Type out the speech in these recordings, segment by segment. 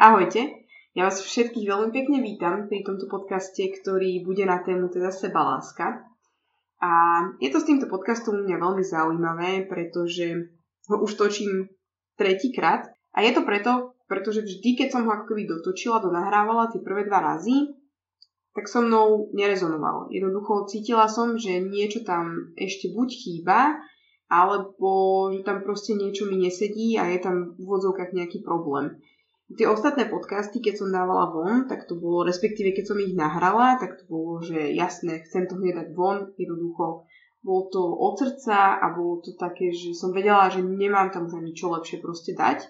Ahojte, ja vás všetkých veľmi pekne vítam pri tomto podcaste, ktorý bude na tému teda sebaláska. A je to s týmto podcastom u mňa veľmi zaujímavé, pretože ho už točím tretíkrát. A je to pretože vždy, keď som ho ako keby donahrávala tie prvé 2 razy, tak so mnou nerezonoval. Jednoducho cítila som, že niečo tam ešte buď chýba, alebo že tam proste niečo mi nesedí a je tam v úvodzovkách nejaký problém. Tie ostatné podcasty, keď som dávala von, tak to bolo, respektíve keď som ich nahrala, tak to bolo, že jasné, chcem to hneď dať von, jednoducho. Bolo to od srdca a bolo to také, že som vedela, že nemám tam už ničo lepšie proste dať.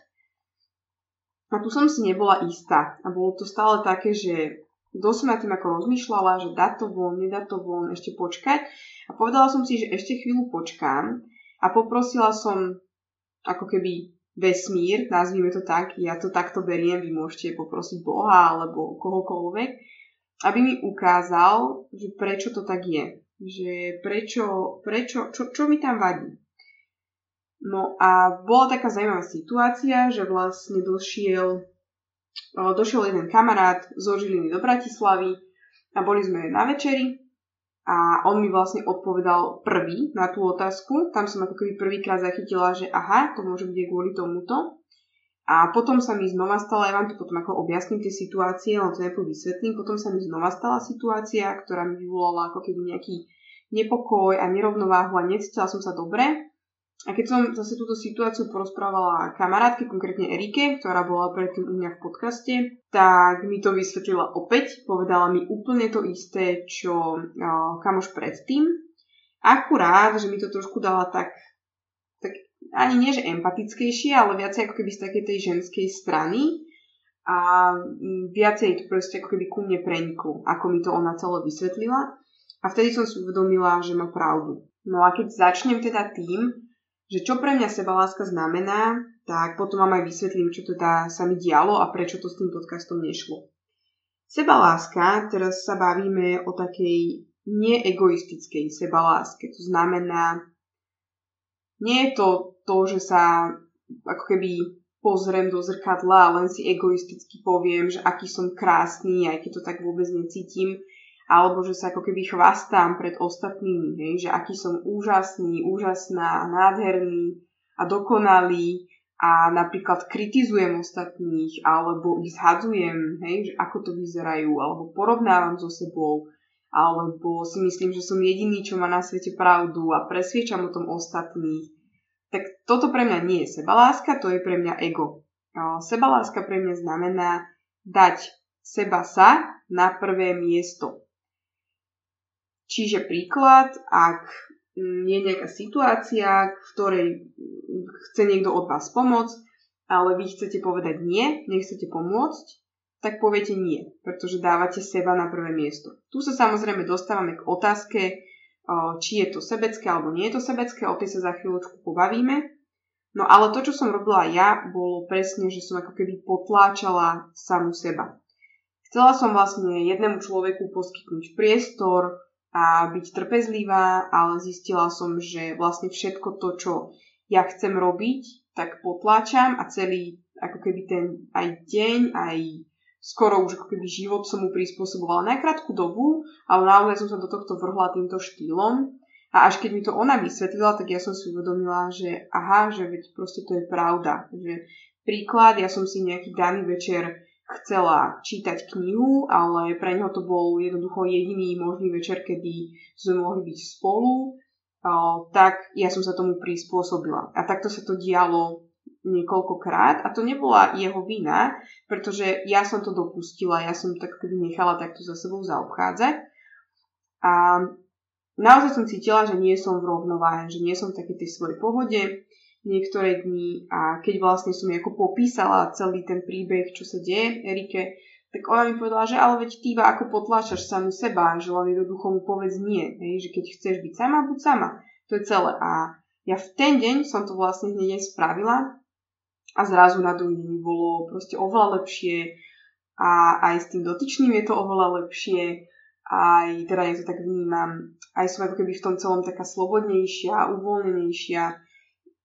A tu som si nebola istá. A bolo to stále také, že dosť som nad tým ako rozmýšľala, že dať to von, nedať to von, ešte počkať. A povedala som si, že ešte chvíľu počkám a poprosila som ako keby vesmír, nazvime to tak, ja to takto beriem, vy môžete poprosiť Boha alebo kohokoľvek, aby mi ukázal, že prečo to tak je. Že čo mi tam vadí. No a bola taká zaujímavá situácia, že vlastne došiel jeden kamarát zo Žiliny do Bratislavy a boli sme na večeri a on mi vlastne odpovedal prvý na tú otázku. Tam som ako keby prvýkrát zachytila, že aha, to môže byť kvôli tomuto. A potom sa mi znova stala, ja vám to potom ako objasním tie situácie, len to najprv vysvetlím, potom sa mi znova stala situácia, ktorá mi vyvolala ako keby nejaký nepokoj a nerovnováhu a necítila som sa dobre. A keď som zase túto situáciu porozprávala kamarátke, konkrétne Erike, ktorá bola predtým u mňa v podcaste, tak mi to vysvetlila opäť, povedala mi úplne to isté, čo kamoš predtým. Akurát, že mi to trošku dala tak ani nie, že empatickejšie, ale viacej ako keby z takej tej ženskej strany a viacej to proste ako keby ku mne preniklo, ako mi to ona celé vysvetlila. A vtedy som si uvedomila, že má pravdu. No a keď začnem teda tým, že čo pre mňa sebaláska znamená, tak potom vám aj vysvetlím, čo teda sa mi dialo a prečo to s tým podcastom nešlo. Sebaláska, teraz sa bavíme o takej neegoistickej sebaláske. To znamená, nie je to, že sa ako keby pozriem do zrkadla a len si egoisticky poviem, že aký som krásny, aj keď to tak vôbec necítim, alebo že sa ako keby chvastám pred ostatnými, hej, že aký som úžasný, úžasná, nádherný a dokonalý a napríklad kritizujem ostatných alebo ich zhadzujem, hej, že ako to vyzerajú, alebo porovnávam so sebou, alebo si myslím, že som jediný, čo má na svete pravdu a presviečam o tom ostatných. Tak toto pre mňa nie je sebaláska, to je pre mňa ego. Sebaláska pre mňa znamená dať sa na prvé miesto. Čiže príklad, ak je nejaká situácia, v ktorej chce niekto od vás pomôcť, ale vy chcete povedať nie, nechcete pomôcť, tak poviete nie, pretože dávate seba na prvé miesto. Tu sa samozrejme dostávame k otázke, či je to sebecké alebo nie je to sebecké, o tej sa za chvíľočku pobavíme. No ale to, čo som robila ja, bolo presne, že som ako keby potláčala samu seba. Chcela som vlastne jednému človeku poskytnúť priestor a byť trpezlivá, ale zistila som, že vlastne všetko to, čo ja chcem robiť, tak potláčam a celý ako keby ten aj deň, aj skoro už ako keby život som mu prispôsobovala na krátku dobu, ale naozaj som sa do tohto vrhla týmto štýlom. A až keď mi to ona vysvetlila, tak ja som si uvedomila, že aha, že veď proste to je pravda. Že príklad, ja som si nejaký daný večer chcela čítať knihu, ale pre ňoho to bol jednoducho jediný možný večer, kedy sme mohli byť spolu, tak ja som sa tomu prispôsobila. A takto sa to dialo niekoľkokrát a to nebola jeho vina, pretože ja som to dopustila, ja som tak keby nechala takto za sebou zaobchádzať. A naozaj som cítila, že nie som v rovnováhe, že nie som v takej tej svojej pohode niektoré dni a keď vlastne som ako popísala celý ten príbeh, čo sa deje Erike, tak ona mi povedala, že ale veď ty iba ako potláčaš samu seba, že len jednoducho mu povedz nie, hej, že keď chceš byť sama, buď sama. To je celé. A ja v ten deň som to vlastne hneď aj spravila a zrazu na druhý deň bolo proste oveľa lepšie a aj s tým dotyčným je to oveľa lepšie, aj teda ja to tak vnímam, aj som ako keby v tom celom taká slobodnejšia, uvoľnenejšia.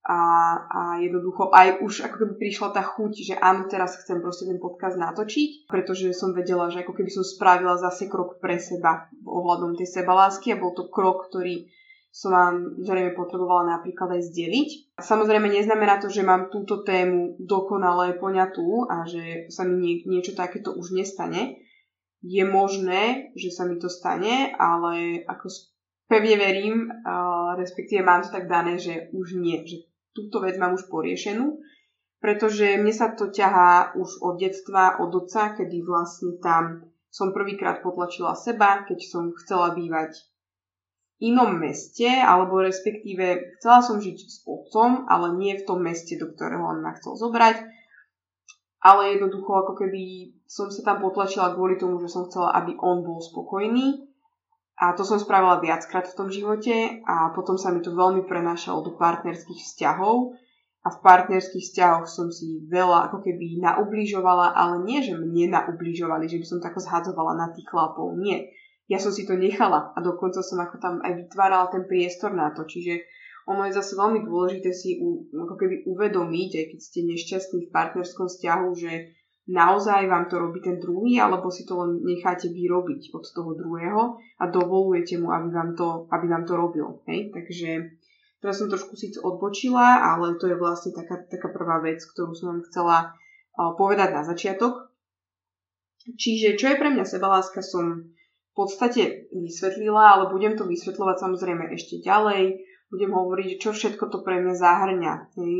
a jednoducho aj už ako keby prišla tá chuť, že áno, teraz chcem proste ten podcast natočiť, pretože som vedela, že ako keby som spravila zase krok pre seba ohľadom tej sebalásky a bol to krok, ktorý som vám zrejme potrebovala napríklad aj zdieľiť. Samozrejme neznamená to, že mám túto tému dokonale poňatú a že sa mi niečo takéto už nestane. Je možné, že sa mi to stane, ale ako pevne verím, respektíve mám to tak dané, že už nie, že túto vec mám už poriešenú, pretože mne sa to ťahá už od detstva, od otca, kedy vlastne tam som prvýkrát potlačila seba, keď som chcela bývať inom meste, alebo respektíve chcela som žiť s otcom, ale nie v tom meste, do ktorého on ma chcel zobrať, ale jednoducho ako keby som sa tam potlačila kvôli tomu, že som chcela, aby on bol spokojný a to som spravila viackrát v tom živote a potom sa mi to veľmi prenášalo do partnerských vzťahov a v partnerských vzťahoch som si veľa ako keby naubližovala, ale nie, že mne naubližovali, že by som tak zhadzovala na tých chlapov, nie. Ja som si to nechala a dokonca som ako tam aj vytvárala ten priestor na to. Čiže ono je zase veľmi dôležité si ako keby uvedomiť, aj keď ste nešťastní v partnerskom vzťahu, že naozaj vám to robí ten druhý, alebo si to len necháte vyrobiť od toho druhého a dovolujete mu, aby vám to robil. Hej? Takže teraz som trošku síce odbočila, ale to je vlastne taká prvá vec, ktorú som vám chcela povedať na začiatok. Čiže čo je pre mňa sebaláska, som v podstate vysvetlila, ale budem to vysvetľovať samozrejme ešte ďalej. Budem hovoriť, čo všetko to pre mňa zahrňa.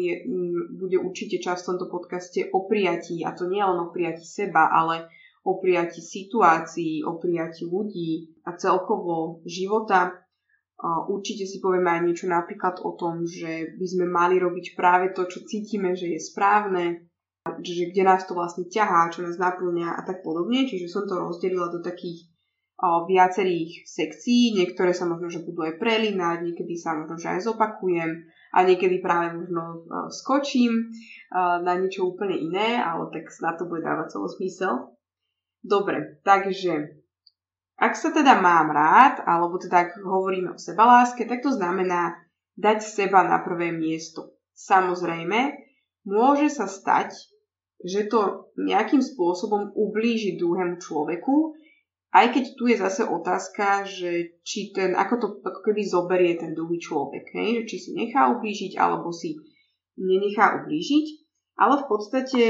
Bude určite časť v tomto podcaste o prijatí, a to nie len o prijatí seba, ale o prijatí situácií, o prijatí ľudí a celkovo života. Určite si povieme aj niečo napríklad o tom, že by sme mali robiť práve to, čo cítime, že je správne, že kde nás to vlastne ťahá, čo nás naplňa a tak podobne. Čiže som to rozdelila do takých viacerých sekcií, niektoré sa možno, že budú aj prelínať, niekedy sa možno, že aj zopakujem a niekedy práve možno skočím na niečo úplne iné, ale tak snad to bude dávať celý zmysel. Dobre, takže ak sa teda mám rád, alebo teda ak hovoríme o sebaláske, tak to znamená dať seba na prvé miesto. Samozrejme, môže sa stať, že to nejakým spôsobom ublíži druhému človeku, aj keď tu je zase otázka, že či ako to ako keby zoberie ten druhý človek, hej? Že či si nechá ublížiť, alebo si nenechá ublížiť. Ale v podstate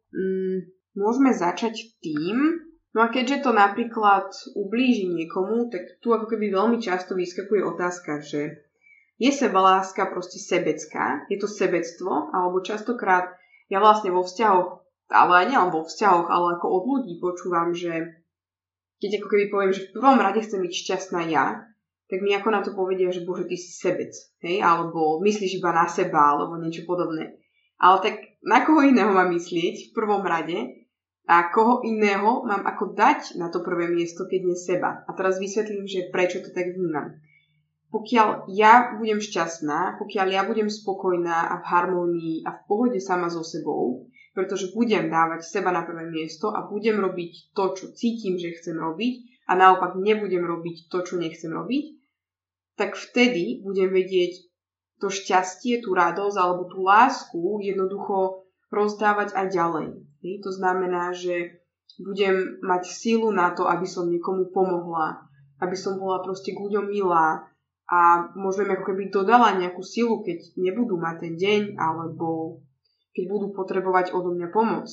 môžeme začať tým, no a keďže to napríklad ublíži niekomu, tak tu ako keby veľmi často vyskakuje otázka, že je sebaláska proste sebecká, je to sebectvo, alebo častokrát ja vlastne vo vzťahoch, ale aj nielen vo vzťahoch, ale ako od ľudí počúvam, že keď ako keby poviem, že v prvom rade chcem byť šťastná ja, tak mi ako na to povedia, že bože, ty si sebec, hej, alebo myslíš iba na seba, alebo niečo podobné. Ale tak na koho iného mám myslieť v prvom rade a koho iného mám ako dať na to prvé miesto, keď nie seba. A teraz vysvetlím, že prečo to tak vnímam. Pokiaľ ja budem šťastná, pokiaľ ja budem spokojná a v harmónii a v pohode sama so sebou, pretože budem dávať seba na prvé miesto a budem robiť to, čo cítim, že chcem robiť a naopak nebudem robiť to, čo nechcem robiť, tak vtedy budem vedieť to šťastie, tú radosť alebo tú lásku jednoducho rozdávať aj ďalej. To znamená, že budem mať silu na to, aby som niekomu pomohla, aby som bola proste k ľuďom milá a možno im ako keby dodala nejakú silu, keď nebudú mať ten deň alebo keď budú potrebovať odo mňa pomoc.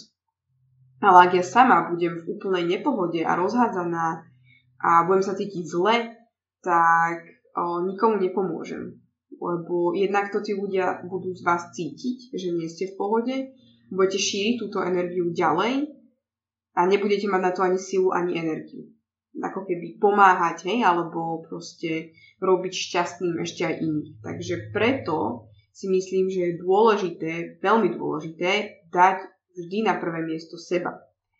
Ale ak ja sama budem v úplnej nepohode a rozhádzaná a budem sa cítiť zle, tak nikomu nepomôžem. Lebo jednak to tí ľudia budú z vás cítiť, že nie ste v pohode, budete šíriť túto energiu ďalej a nebudete mať na to ani silu, ani energiu. Ako keby pomáhať, hej, alebo proste robiť šťastným ešte aj iných. Takže preto si myslím, že je dôležité, veľmi dôležité, dať vždy na prvé miesto seba.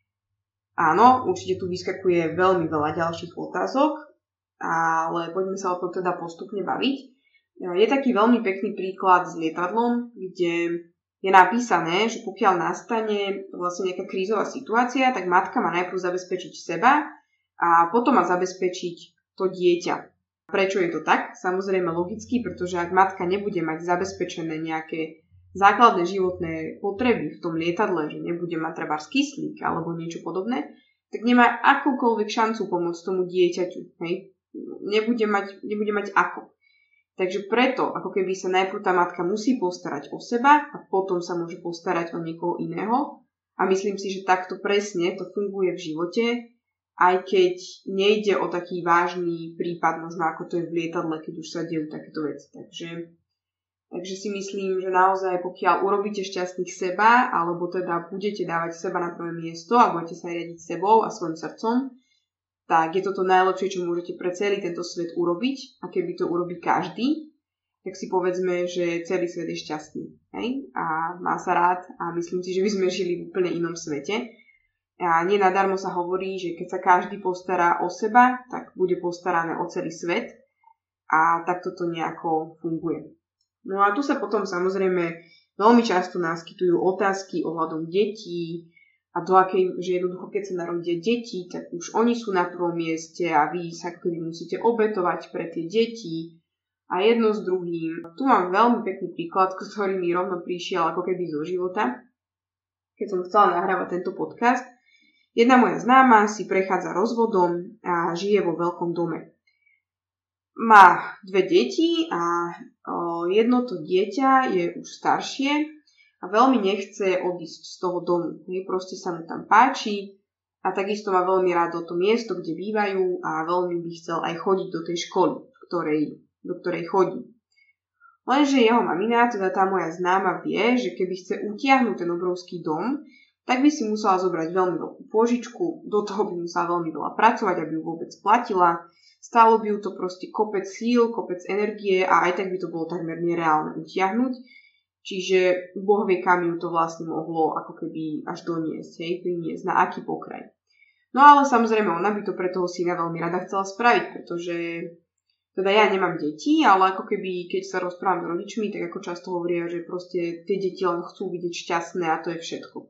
Áno, určite tu vyskakuje veľmi veľa ďalších otázok, ale poďme sa o tom teda postupne baviť. Je taký veľmi pekný príklad s lietadlom, kde je napísané, že pokiaľ nastane vlastne nejaká krízová situácia, tak matka má najprv zabezpečiť seba a potom má zabezpečiť to dieťa. Prečo je to tak? Samozrejme logicky, pretože ak matka nebude mať zabezpečené nejaké základné životné potreby v tom lietadle, že nebude mať trebárs kyslík alebo niečo podobné, tak nemá akúkoľvek šancu pomôcť tomu dieťaťu. Hej? Nebude mať ako. Takže preto, ako keby sa najprv tá matka musí postarať o seba a potom sa môže postarať o niekoho iného. A myslím si, že takto presne to funguje v živote, aj keď nejde o taký vážny prípad, možno ako to je v lietadle, keď už sa dejú takéto veci. Takže si myslím, že naozaj pokiaľ urobíte šťastných seba, alebo teda budete dávať seba na prvé miesto a budete sa riadiť sebou a svojim srdcom, tak je to najlepšie, čo môžete pre celý tento svet urobiť. A keby to urobí každý, tak si povedzme, že celý svet je šťastný. Hej? A má sa rád a myslím si, že by sme žili v úplne inom svete. A nenadarmo sa hovorí, že keď sa každý postará o seba, tak bude postarané o celý svet. A takto to nejako funguje. No a tu sa potom samozrejme veľmi často naskytujú otázky ohľadom detí a do akej, že jednoducho keď sa narodia deti, tak už oni sú na prvom mieste a vy sa keby musíte obetovať pre tie deti a jedno s druhým. Tu mám veľmi pekný príklad, ktorý mi rovno prišiel ako keby zo života, keď som chcela nahrávať tento podcast. Jedna moja známa si prechádza rozvodom a žije vo veľkom dome. Má 2 deti a jedno to dieťa je už staršie a veľmi nechce odísť z toho domu. Proste sa mu tam páči a takisto má veľmi rád to miesto, kde bývajú a veľmi by chcel aj chodiť do tej školy, do ktorej chodí. Lenže jeho mamina, teda tá moja známa, vie, že keby chce utiahnuť ten obrovský dom, tak by si musela zobrať veľmi veľkú pôžičku, do toho by musela veľmi veľa pracovať, aby ju vôbec platila. Stálo by ju to proste kopec síl, kopec energie a aj tak by to bolo takmer nereálne utiahnuť. Čiže Boh vie, kam ju to vlastne mohlo ako keby až doniesť, priniesť, na aký pokraj. No ale samozrejme ona by to pre toho syna veľmi rada chcela spraviť, pretože teda ja nemám deti, ale ako keby keď sa rozprávam s rodičmi, tak ako často hovoria, že proste tie deti len chcú vidieť šťastné a to je všetko.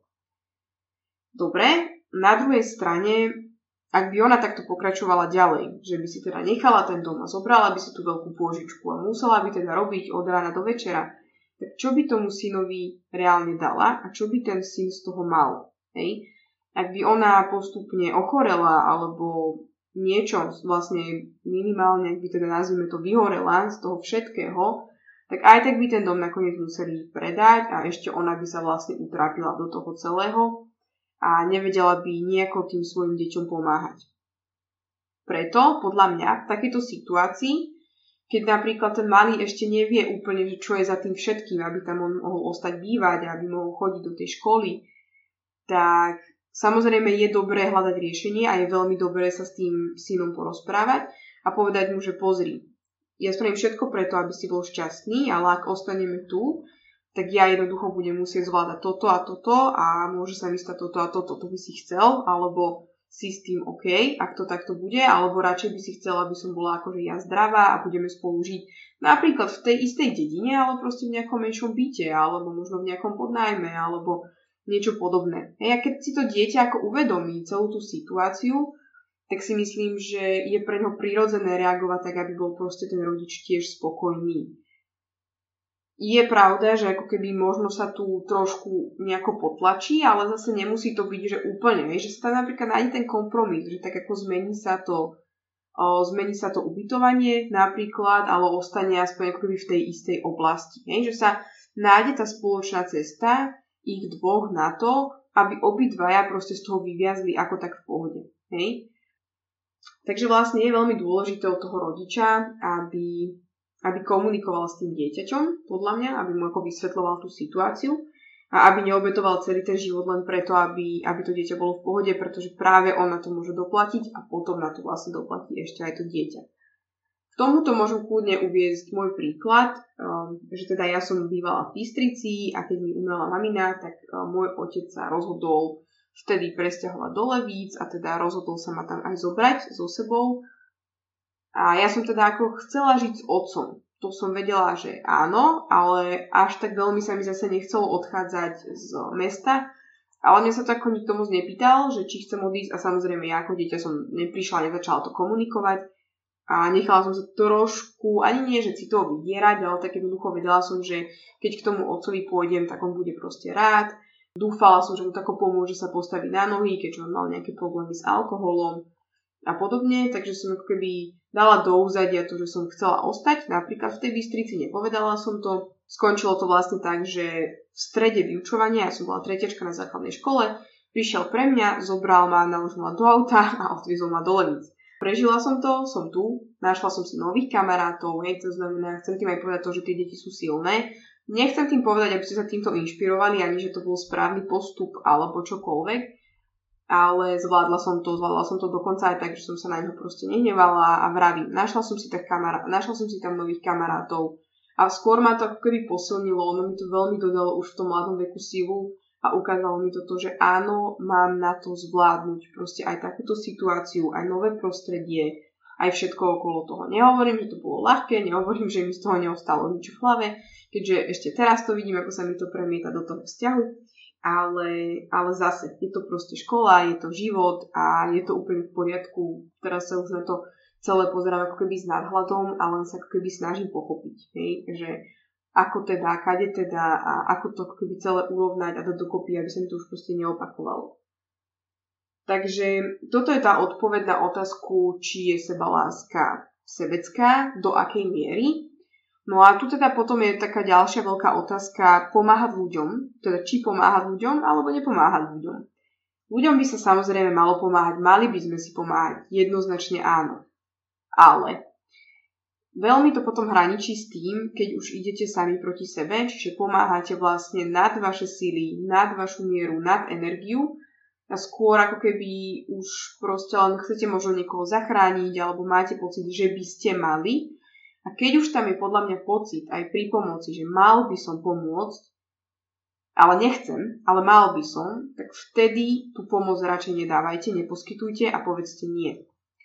Dobre, na druhej strane, ak by ona takto pokračovala ďalej, že by si teda nechala ten dom a zobrala by si tú veľkú pôžičku a musela by teda robiť od rána do večera, tak čo by tomu synovi reálne dala a čo by ten syn z toho mal? Hej? Ak by ona postupne ochorela alebo niečo vlastne minimálne, ak by teda nazvime to vyhorela z toho všetkého, tak aj tak by ten dom nakoniec museli predať a ešte ona by sa vlastne utrápila do toho celého a nevedela by nejako tým svojim deťom pomáhať. Preto, podľa mňa, v takejto situácii, keď napríklad ten malý ešte nevie úplne, že čo je za tým všetkým, aby tam on mohol ostať bývať, aby mohol chodiť do tej školy, tak samozrejme je dobré hľadať riešenie a je veľmi dobré sa s tým synom porozprávať a povedať mu, že pozri, ja spravím všetko preto, aby si bol šťastný, ale ak ostaneme tu, tak ja jednoducho budem musieť zvládať toto a toto a môže sa mi stať toto a toto, to by si chcel, alebo si s tým OK, ak to takto bude, alebo radšej by si chcela, aby som bola akože ja zdravá a budeme spolu žiť napríklad v tej istej dedine, ale proste v nejakom menšom byte, alebo možno v nejakom podnájme, alebo niečo podobné. A keď si to dieťa ako uvedomí celú tú situáciu, tak si myslím, že je pre ňo prirodzené reagovať tak, aby bol proste ten rodič tiež spokojný. Je pravda, že ako keby možno sa tu trošku nejako potlačí, ale zase nemusí to byť, že úplne, že sa tam napríklad nájde ten kompromis, že tak ako zmení sa to ubytovanie napríklad, ale ostane aspoň ako keby v tej istej oblasti. Že sa nájde tá spoločná cesta ich dvoch na to, aby obidvaja proste z toho vyviazli ako tak v pohode. Takže vlastne je veľmi dôležité od toho rodiča, aby komunikoval s tým dieťaťom, podľa mňa, aby mu ako vysvetľoval tú situáciu a aby neobetoval celý ten život len preto, aby to dieťa bolo v pohode, pretože práve on na to môže doplatiť a potom na to vlastne doplatí ešte aj to dieťa. K tomuto môžem kľudne uviesť môj príklad, že teda ja som bývala v Bystrici a keď mi umrela mamina, tak môj otec sa rozhodol vtedy presťahovať do Levíc a teda rozhodol sa ma tam aj zobrať so sebou. A ja som teda ako chcela žiť s otcom. To som vedela, že áno, ale až tak veľmi sa mi zase nechcelo odchádzať z mesta. Ale mňa sa to ako nikto moc nepýtal, že či chcem odísť a samozrejme ja ako dieťa som neprišla, nezačala to komunikovať. A nechala som sa trošku, ani nie, že citovo vydierať, ale tak jednoducho vedela som, že keď k tomu otcovi pôjdem, tak on bude proste rád. Dúfala som, že mu tako pomôže sa postaviť na nohy, keďže on mal nejaké problémy s alkoholom a podobne, takže som ako keby dala do úzadia to, že som chcela ostať. Napríklad v tej Bystrici nepovedala som to. Skončilo to vlastne tak, že v strede vyučovania, ja som bola tretiačka na základnej škole, prišiel pre mňa, zobral ma, naložil ma do auta a odviezol ma do Levíc. Prežila som to, som tu, našla som si nových kamarátov, to znamená, chcem tým aj povedať to, že tie deti sú silné. Nechcem tým povedať, aby ste sa týmto inšpirovali, ani že to bol správny postup alebo čokoľvek, ale zvládla som to dokonca aj tak, že som sa na neho proste nehnevala a vravím, našla som si tam nových kamarátov a skôr ma to ako keby posilnilo, ono mi to veľmi dodalo už v tom mladom veku silu a ukázalo mi to, že áno, mám na to zvládnuť proste aj takúto situáciu, aj nové prostredie, aj všetko okolo toho. Nehovorím, že to bolo ľahké, nehovorím, že mi z toho neostalo nič v hlave, keďže ešte teraz to vidím, ako sa mi to premieta do toho vzťahu, ale zase, je to proste škola, je to život a je to úplne v poriadku. Teraz sa už na to celé pozerám ako keby s nadhľadom, ale len sa ako keby snažím pochopiť, hej, že ako teda, kade teda a ako to ako keby celé urovnať a dať dokopy, aby sa mi to už proste neopakovalo. Takže toto je tá odpoveď na otázku, či je sebaláska sebecká, do akej miery. No a tu teda potom je taká ďalšia veľká otázka pomáhať ľuďom, teda či pomáhať ľuďom alebo nepomáhať ľuďom. Ľuďom by sa samozrejme malo pomáhať, mali by sme si pomáhať, jednoznačne áno. Ale veľmi to potom hraničí s tým, keď už idete sami proti sebe, čiže pomáhate vlastne nad vaše síly, nad vašu mieru, nad energiu a skôr ako keby už proste len chcete možno niekoho zachrániť alebo máte pocit, že by ste mali. A keď už tam je podľa mňa pocit aj pri pomoci, že mal by som pomôcť, ale nechcem, ale mal by som, tak vtedy tú pomoc radšej nedávajte, neposkytujte a povedzte nie.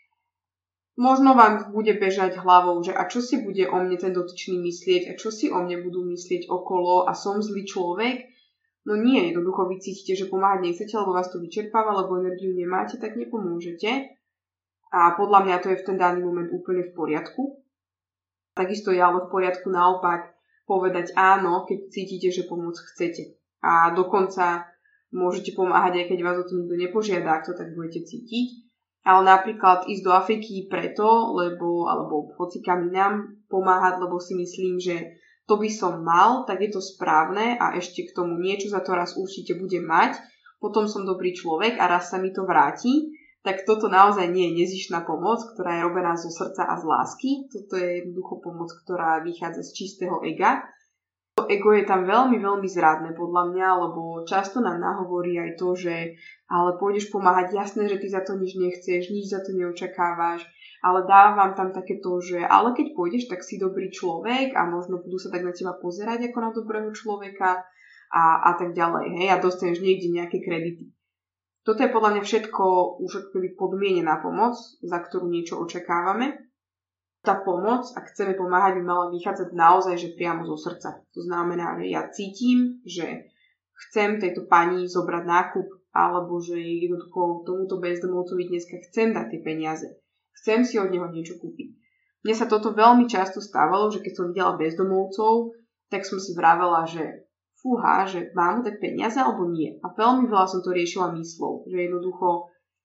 Možno vám bude bežať hlavou, že a čo si bude o mne ten dotyčný myslieť a čo si o mne budú myslieť okolo a som zlý človek. No nie, jednoducho vy cítite, že pomáhať nechcete, lebo vás to vyčerpáva, lebo energiu nemáte, tak nepomôžete. A podľa mňa to je v ten daný moment úplne v poriadku. Takisto je ale v poriadku naopak povedať áno, keď cítite, že pomôcť chcete. A dokonca môžete pomáhať, aj keď vás o to nikto nepožiada, ak to tak budete cítiť. Ale napríklad ísť do Afriky preto, alebo hocikam inám pomáhať, lebo si myslím, že to by som mal, tak je to správne a ešte k tomu niečo za to raz určite budem mať, potom som dobrý človek a raz sa mi to vráti, tak toto naozaj nie je nezištná pomoc, ktorá je robená zo srdca a z lásky. Toto je jednoducho pomoc, ktorá vychádza z čistého ega. To ego je tam veľmi, veľmi zradné podľa mňa, lebo často nám nahovorí aj to, že ale pôjdeš pomáhať, jasné, že ty za to nič nechceš, nič za to neočakávaš, ale dávam tam takéto, že ale keď pôjdeš, tak si dobrý človek a možno budú sa tak na teba pozerať ako na dobrého človeka a tak ďalej, hej, a dostaneš niekde nejaké kredity. Toto je podľa mňa všetko už akoby podmienená pomoc, za ktorú niečo očakávame. Tá pomoc, ak chceme pomáhať, by mala vychádzať naozaj, že priamo zo srdca. To znamená, že ja cítim, že chcem tejto pani zobrať nákup, alebo že jednoducho tomuto bezdomovcovi dneska chcem dať tie peniaze. Chcem si od neho niečo kúpiť. Mne sa toto veľmi často stávalo, že keď som videla bezdomovcov, tak som si vravela, že fúha, že mám mu dať peniaze alebo nie. A veľmi veľa som to riešila myslou, že jednoducho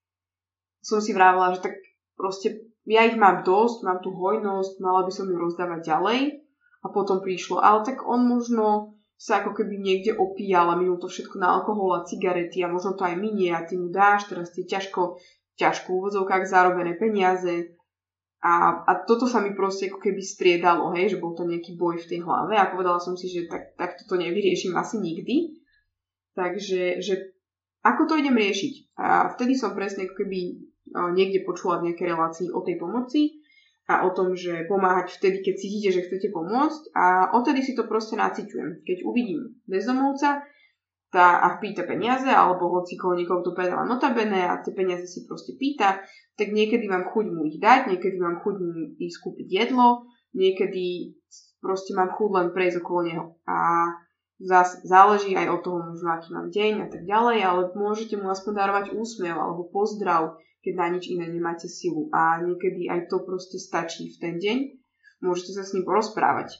som si vravela, že tak proste ja ich mám dosť, mám tú hojnosť, mala by som ju rozdávať ďalej a potom prišlo, ale tak on možno sa ako keby niekde opíjal a minul to všetko na alkohol a cigarety a možno to aj minie a ty mu dáš teraz tie ťažko v úvodzovkách zarobené peniaze a toto sa mi proste ako keby striedalo, hej, že bol to nejaký boj v tej hlave a povedala som si, že tak toto nevyriešim asi nikdy. Takže že ako to idem riešiť? A vtedy som presne ako keby niekde počula v nejakej relácii o tej pomoci a o tom, že pomáhať vtedy, keď cítite, že chcete pomôcť a odtedy si to proste naciťujem. Keď uvidím bezdomovca a pýta peniaze alebo hocikoho niekoho, kto povedala notabene a tie peniaze si proste pýta, tak niekedy mám chuť mu ich dať, niekedy mám chuť mu ísť kúpiť jedlo, niekedy proste mám chuť len prejsť okolo neho. A Zas záleží aj od toho možno, aký mám deň a tak ďalej, ale môžete mu aspoň darovať úsmev alebo pozdrav, keď na nič iné nemáte silu. A niekedy aj to proste stačí v ten deň. Môžete sa s ním porozprávať.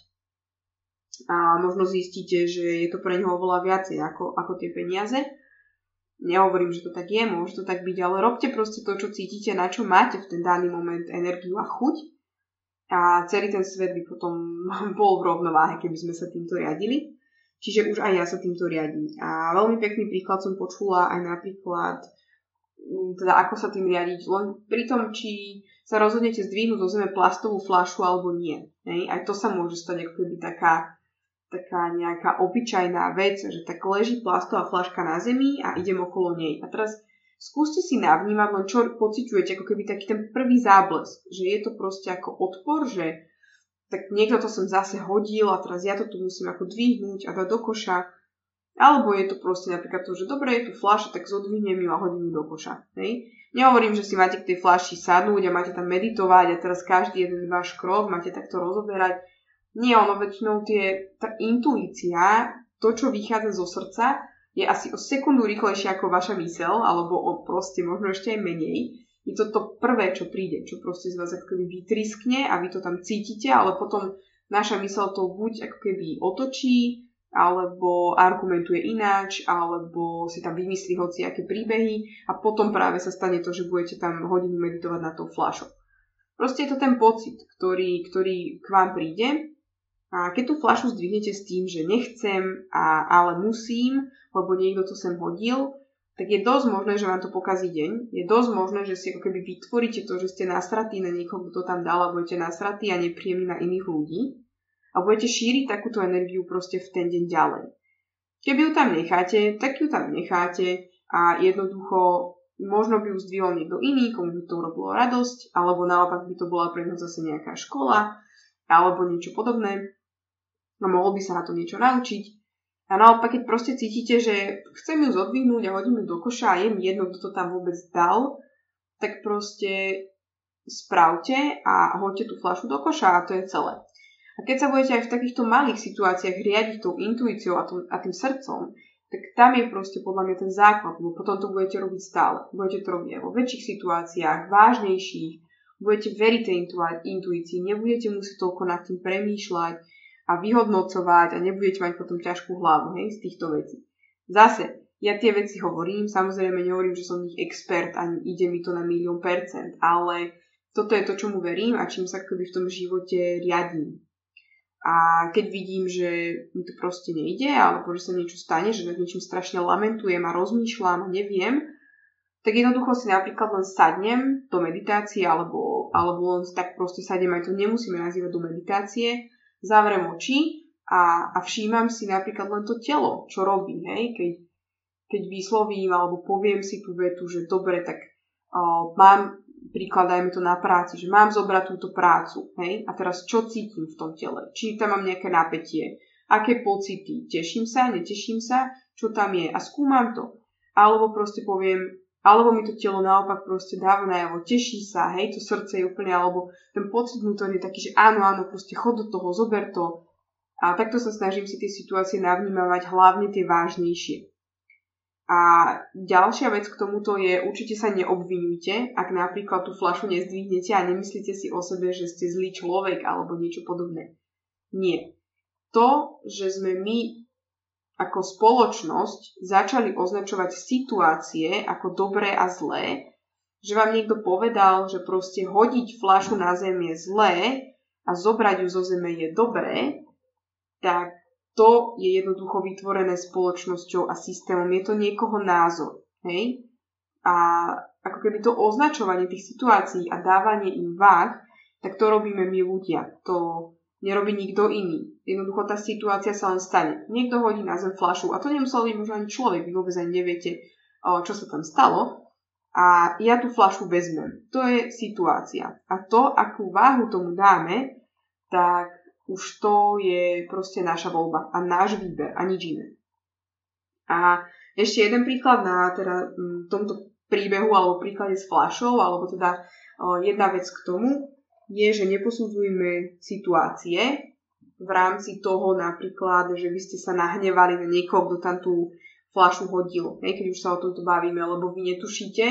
A možno zistíte, že je to pre neho oveľa viacej ako tie peniaze. Nehovorím, že to tak je, môže to tak byť, ale robte proste to, čo cítite, na čo máte v ten daný moment energiu a chuť. A celý ten svet by potom bol v rovnováhe, keby sme sa týmto riadili. Čiže už aj ja sa týmto riadím. A veľmi pekný príklad som počula aj napríklad, teda ako sa tým riadiť, len pri tom, či sa rozhodnete zdvihnúť do zeme plastovú fľašu alebo nie. Aj to sa môže stať ako keby taká nejaká obyčajná vec, že tak leží plastová fľaška na zemi a idem okolo nej. A teraz skúste si navnímať len, čo pociťujete, ako keby taký ten prvý záblesk, že je to proste ako odpor, že tak niekto to som zase hodil a teraz ja to tu musím ako dvihnúť a dať do koša. Alebo je to proste napríklad to, že dobre, je tu fľaša, tak zodvihnem ju a hodím ju do koša. Nehovorím, že si máte k tej fľaši sadnúť a máte tam meditovať a teraz každý jeden váš krok máte takto rozoberať. Nie, ono väčšinou tá intuícia, to, čo vychádza zo srdca, je asi o sekundu rýchlejšie ako vaša myseľ, alebo proste možno ešte aj menej. Je to to prvé, čo príde, čo proste z vás ako keby vytriskne a vy to tam cítite, ale potom naša myseľ to buď ako keby otočí, alebo argumentuje ináč, alebo si tam vymyslí hociaké príbehy a potom práve sa stane to, že budete tam hodinu meditovať na tom fľašou. Proste je to ten pocit, ktorý k vám príde a keď tú fľašu zdvihnete s tým, že nechcem, ale musím, lebo niekto to sem hodil, tak je dosť možné, že vám to pokazí deň. Je dosť možné, že si ako keby vytvoríte to, že ste nasratí na niekoho, kto tam dal, a budete nasratí a nepríjemní na iných ľudí. A budete šíriť takúto energiu proste v ten deň ďalej. Keby ju tam necháte, tak ju tam necháte a jednoducho možno by ju zdvihol niekto iný, komu by to urobilo radosť, alebo naopak by to bola pre ňa zase nejaká škola, alebo niečo podobné. A mohol by sa na to niečo naučiť. A naopak, keď proste cítite, že chcem ju zodvihnúť a hodím ju do koša a je mi jedno, kto to tam vôbec dal, tak proste spravte a hoďte tú fľašu do koša a to je celé. A keď sa budete aj v takýchto malých situáciách riadiť tou intuíciou a tým srdcom, tak tam je proste podľa mňa ten základ, lebo potom to budete robiť stále. Budete to robiť aj vo väčších situáciách, vážnejších, budete veriť tej intuícii, nebudete musieť toľko nad tým premýšľať a vyhodnocovať a nebudete mať potom ťažkú hlavu, z týchto vecí. Zase, ja tie veci hovorím, samozrejme nehovorím, že som ich expert a ide mi to na 1,000,000%, ale toto je to, čomu verím a čím sa akoby v tom živote riadím. A keď vidím, že mi to proste nejde, alebo že sa niečo stane, že nad niečím strašne lamentujem a rozmýšľam a neviem, tak jednoducho si napríklad len sadnem do meditácie, alebo len tak proste sadnem, aj to nemusíme nazývať do meditácie, zavriem oči a všímam si napríklad len to telo, čo robí, keď vyslovím alebo poviem si tú vetu, že dobre, tak mám príkladajme to na práci, že mám zobrať túto prácu, a teraz čo cítim v tom tele? Či tam mám nejaké napätie? Aké pocity? Teším sa? Neteším sa? Čo tam je? A skúmam to. Alebo proste poviem, alebo mi to telo naopak proste dáva najavo, teší sa, to srdce je úplne, alebo ten pocit vnútorný je taký, že áno, proste chod do toho, zober to. A takto sa snažím si tie situácie navnímavať, hlavne tie vážnejšie. A ďalšia vec k tomuto je, určite sa neobvinujte, ak napríklad tú fľašu nezdvihnete a nemyslíte si o sebe, že ste zlý človek alebo niečo podobné. Nie. To, že sme my ako spoločnosť začali označovať situácie ako dobré a zlé, že vám niekto povedal, že proste hodiť fľašu na zem je zlé a zobrať ju zo zeme je dobré, tak to je jednoducho vytvorené spoločnosťou a systémom. Je to niekoho názor. A ako keby to označovanie tých situácií a dávanie im váh, tak to robíme my ľudia. To nerobí nikto iný. Jednoducho tá situácia sa len stane. Niekto hodí na zem fľašu a to nemusel byť možno ani človek. Vy vôbec ani neviete, čo sa tam stalo. A ja tú fľašu vezmem. To je situácia. A to, akú váhu tomu dáme, tak už to je proste naša voľba a náš výber a nič iné. A ešte jeden príklad na teda tomto príbehu alebo príklade s fľašou, alebo teda jedna vec k tomu je, že neposudzujme situácie, v rámci toho napríklad, že by ste sa nahnevali na niekoho, kto tam tú fľašu hodil, keď už sa o tomto bavíme, lebo vy netušíte,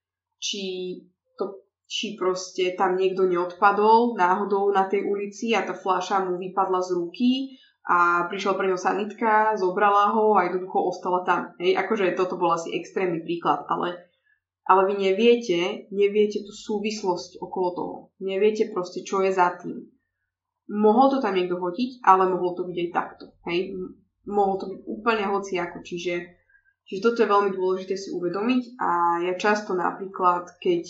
či proste tam niekto neodpadol náhodou na tej ulici a tá fľaša mu vypadla z ruky a prišla pre ňo sanitka, zobrala ho a jednoducho ostala tam. Akože toto bol asi extrémny príklad, ale vy neviete tú súvislosť okolo toho. Neviete proste, čo je za tým. Mohol to tam niekto hodiť, ale mohol to byť aj takto. Mohol to byť úplne hociako. Čiže toto je veľmi dôležité si uvedomiť a ja často napríklad, keď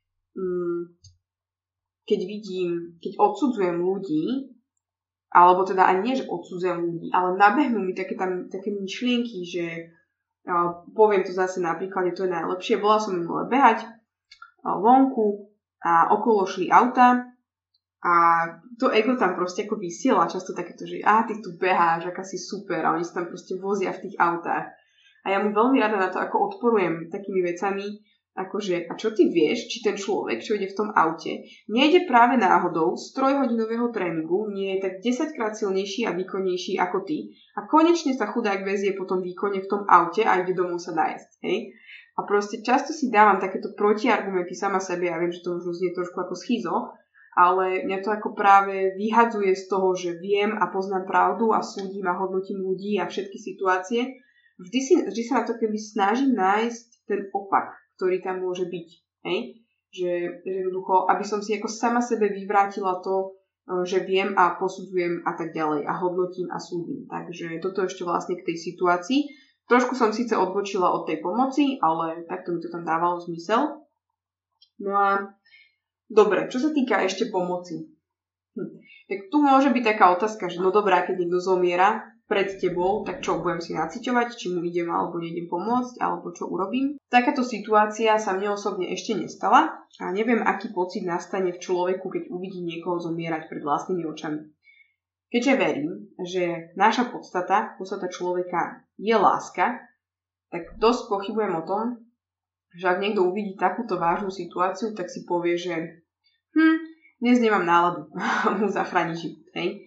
keď odsudzujem ľudí, alebo teda ani nie, že odsudzujem ľudí, ale nabehnú mi také myšlienky, že poviem to zase na príklade, to je najlepšie. Bola som minule behať vonku a okolo šli auta a to ego tam proste ako vysiela často takéto, že ty tu beháš, aká si super a oni sa tam proste vozia v tých autách. A ja mu veľmi rada na to ako odporujem takými vecami, akože, a čo ty vieš, či ten človek, čo ide v tom aute, nejde práve náhodou z 3-hodinového tréningu, nie je tak 10-krát silnejší a výkonnejší ako ty a konečne sa chudák vezie po tom výkone v tom aute a ide domov sa nájsť, hej? A proste často si dávam takéto protiargumenty sama sebe, ja viem, že to možno znie trošku ako schizo, ale mňa to ako práve vyhadzuje z toho, že viem a poznám pravdu a súdim a hodnotím ľudí a všetky situácie. Vždy sa na to keby snažím nájsť ten opak, ktorý tam môže byť. Hej? Že jednoducho, aby som si ako sama sebe vyvrátila to, že viem a posudzujem a tak ďalej a hodnotím a súdim. Takže toto ešte vlastne k tej situácii. Trošku som síce odbočila od tej pomoci, ale takto mi to tam dávalo zmysel. No a dobre, čo sa týka ešte pomoci. Tak tu môže byť taká otázka, že no dobrá, keď niekto zomiera pred tebou, tak čo, budem si naciťovať, či mu idem alebo nejdem pomôcť, alebo čo urobím. Takáto situácia sa mne osobne ešte nestala a neviem, aký pocit nastane v človeku, keď uvidí niekoho zomierať pred vlastnými očami. Keďže verím, že naša podstata človeka je láska, tak dosť pochybujem o tom, že ak niekto uvidí takúto vážnu situáciu, tak si povie, že dnes nemám náladu mu zachrániť život, hej.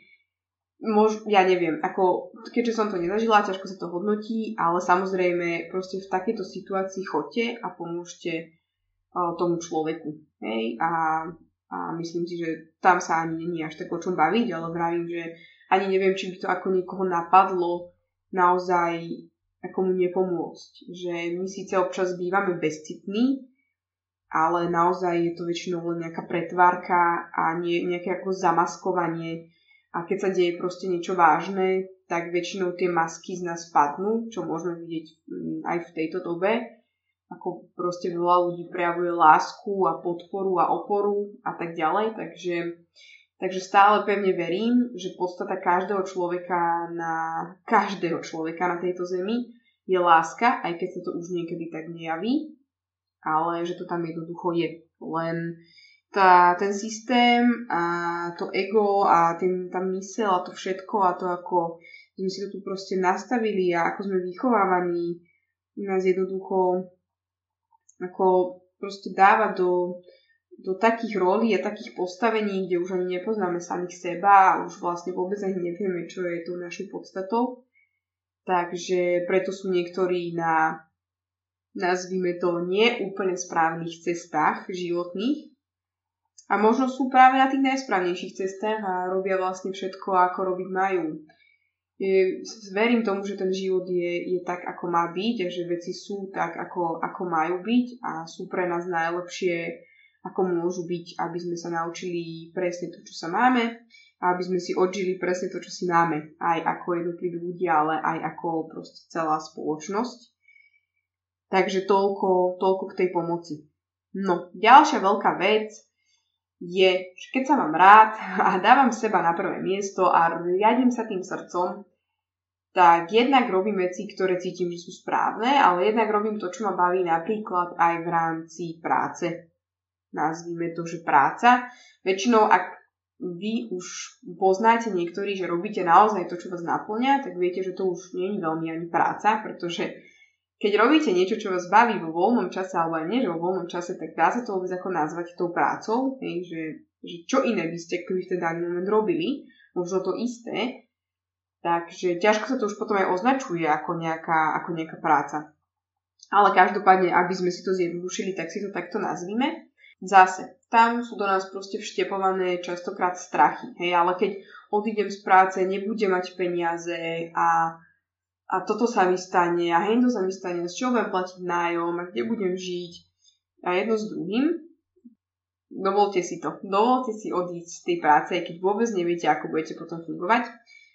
Ja neviem, keďže som to nezažila, ťažko sa to hodnotí, ale samozrejme proste v takejto situácii choďte a pomôžte tomu človeku. Hej? A myslím si, že tam sa ani není až tak o čom baviť, ale vravím, že ani neviem, či by to ako niekoho napadlo naozaj ako mu nepomôcť. Že my síce občas bývame bezcitní, ale naozaj je to väčšinou len nejaká pretvárka a nejaké ako zamaskovanie. A keď sa deje proste niečo vážne, tak väčšinou tie masky z nás padnú, čo môžeme vidieť aj v tejto dobe. Ako proste veľa ľudí prejavuje lásku a podporu a oporu a tak ďalej. Takže stále pevne verím, že podstata každého človeka na tejto zemi je láska, aj keď sa to už niekedy tak nejaví, ale že to tam jednoducho je. Len ten systém a to ego a tá myseľ a to všetko a to, ako sme si to tu proste nastavili a ako sme vychovávaní, nás jednoducho ako proste dáva do takých rolí a takých postavení, kde už ani nepoznáme samých seba a už vlastne vôbec ani nevieme, čo je tou našou podstatou. Takže preto sú niektorí na, nazvime to, nie úplne správnych cestách životných, a možno sú práve na tých najsprávnejších cestách a robia vlastne všetko, ako robiť majú. Verím tomu, že ten život je tak, ako má byť a že veci sú tak, ako majú byť a sú pre nás najlepšie, ako môžu byť, aby sme sa naučili presne to, čo sa máme a aby sme si odžili presne to, čo si máme. Aj ako jednotliví ľudia, ale aj ako proste celá spoločnosť. Takže toľko k tej pomoci. No, ďalšia veľká vec je, že keď sa mám rád a dávam seba na prvé miesto a riadím sa tým srdcom, tak jednak robím veci, ktoré cítim, že sú správne, ale jednak robím to, čo ma baví napríklad aj v rámci práce. Nazvime to, že práca. Väčšinou, ak vy už poznáte niektorí, že robíte naozaj to, čo vás naplňa, tak viete, že to už nie je veľmi ani práca, pretože keď robíte niečo, čo vás baví vo voľnom čase, alebo aj nie, že vo voľnom čase, tak dá sa to vôbec ako nazvať tou prácou, hej, že čo iné by ste v ten daný moment robili, možno to isté. Takže ťažko sa to už potom aj označuje ako nejaká práca. Ale každopádne, aby sme si to zjednodušili, tak si to takto nazvime. Zase, tam sú do nás proste vštepované častokrát strachy. Hej, ale keď odídem z práce, nebudem mať peniaze a toto sa mi stane a hento sa mi stane, z čoho budem platiť nájom a kde budem žiť a jedno s druhým. Dovolte si to. Dovolte si odísť z tej práce, keď vôbec neviete, ako budete potom fungovať.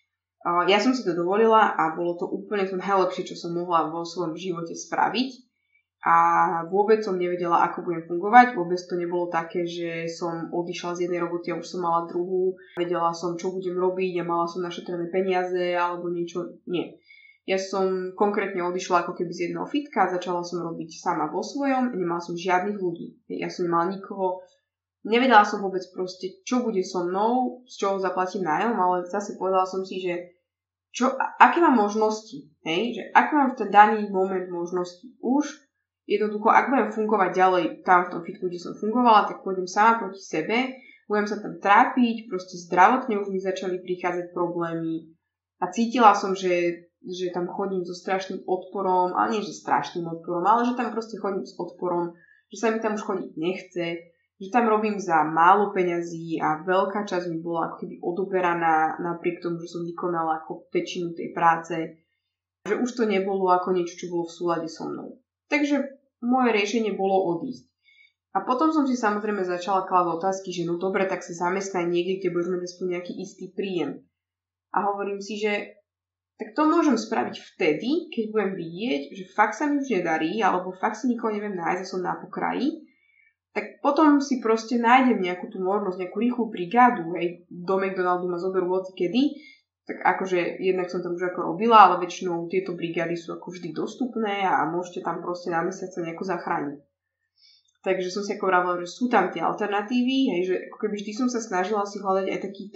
Ja som si to dovolila a bolo to úplne to najlepšie, čo som mohla vo svojom živote spraviť. A vôbec som nevedela, ako budem fungovať. Vôbec to nebolo také, že som odišla z jednej roboty a už som mala druhú. Vedela som, čo budem robiť a mala som našetrené peniaze alebo niečo. Nie. Ja som konkrétne odišla ako keby z jedného fitka a začala som robiť sama vo svojom. Nemala som žiadnych ľudí. Ja som nemala nikoho. Nevedela som vôbec proste, čo bude so mnou, z čoho zaplatím nájom, ale zase povedala som si, že aké mám možnosti, hej? Že aké mám v ten daný moment možnosti. Už jednoducho, ak budem fungovať ďalej tam v tom fitku, kde som fungovala, tak pôjdem sama proti sebe, budem sa tam trápiť, proste zdravotne už mi začali prichádzať problémy a cítila som, že tam chodím so strašným odporom, ale nie, že strašným odporom, ale že tam proste chodím s odporom, že sa mi tam už chodiť nechce, že tam robím za málo peňazí a veľká časť mi bola ako keby odoberaná napriek tomu, že som vykonala ako väčšinu tej práce, že už to nebolo ako niečo, čo bolo v súlade so mnou. Takže moje riešenie bolo odísť. A potom som si samozrejme začala klásť otázky, že no dobre, tak sa zamestnaj niekde, kde budeš mať aspoň nejaký istý príjem. A hovorím si, že tak to môžem spraviť vtedy, keď budem vidieť, že fakt sa mi už nedarí, alebo fakt si nikoho neviem nájsť a som na pokraji, tak potom si proste nájdem nejakú tú možnosť, nejakú rýchlu brigádu, hej, do McDonaldu ma zoberú hocikedy, tak akože jednak som tam už ako robila, ale väčšinou tieto brigády sú ako vždy dostupné a môžete tam proste na mesiac sa nejako zachrániť. Takže som si ako vravila, že sú tam tie alternatívy, hej, že ako keby vždy som sa snažila si hľadať aj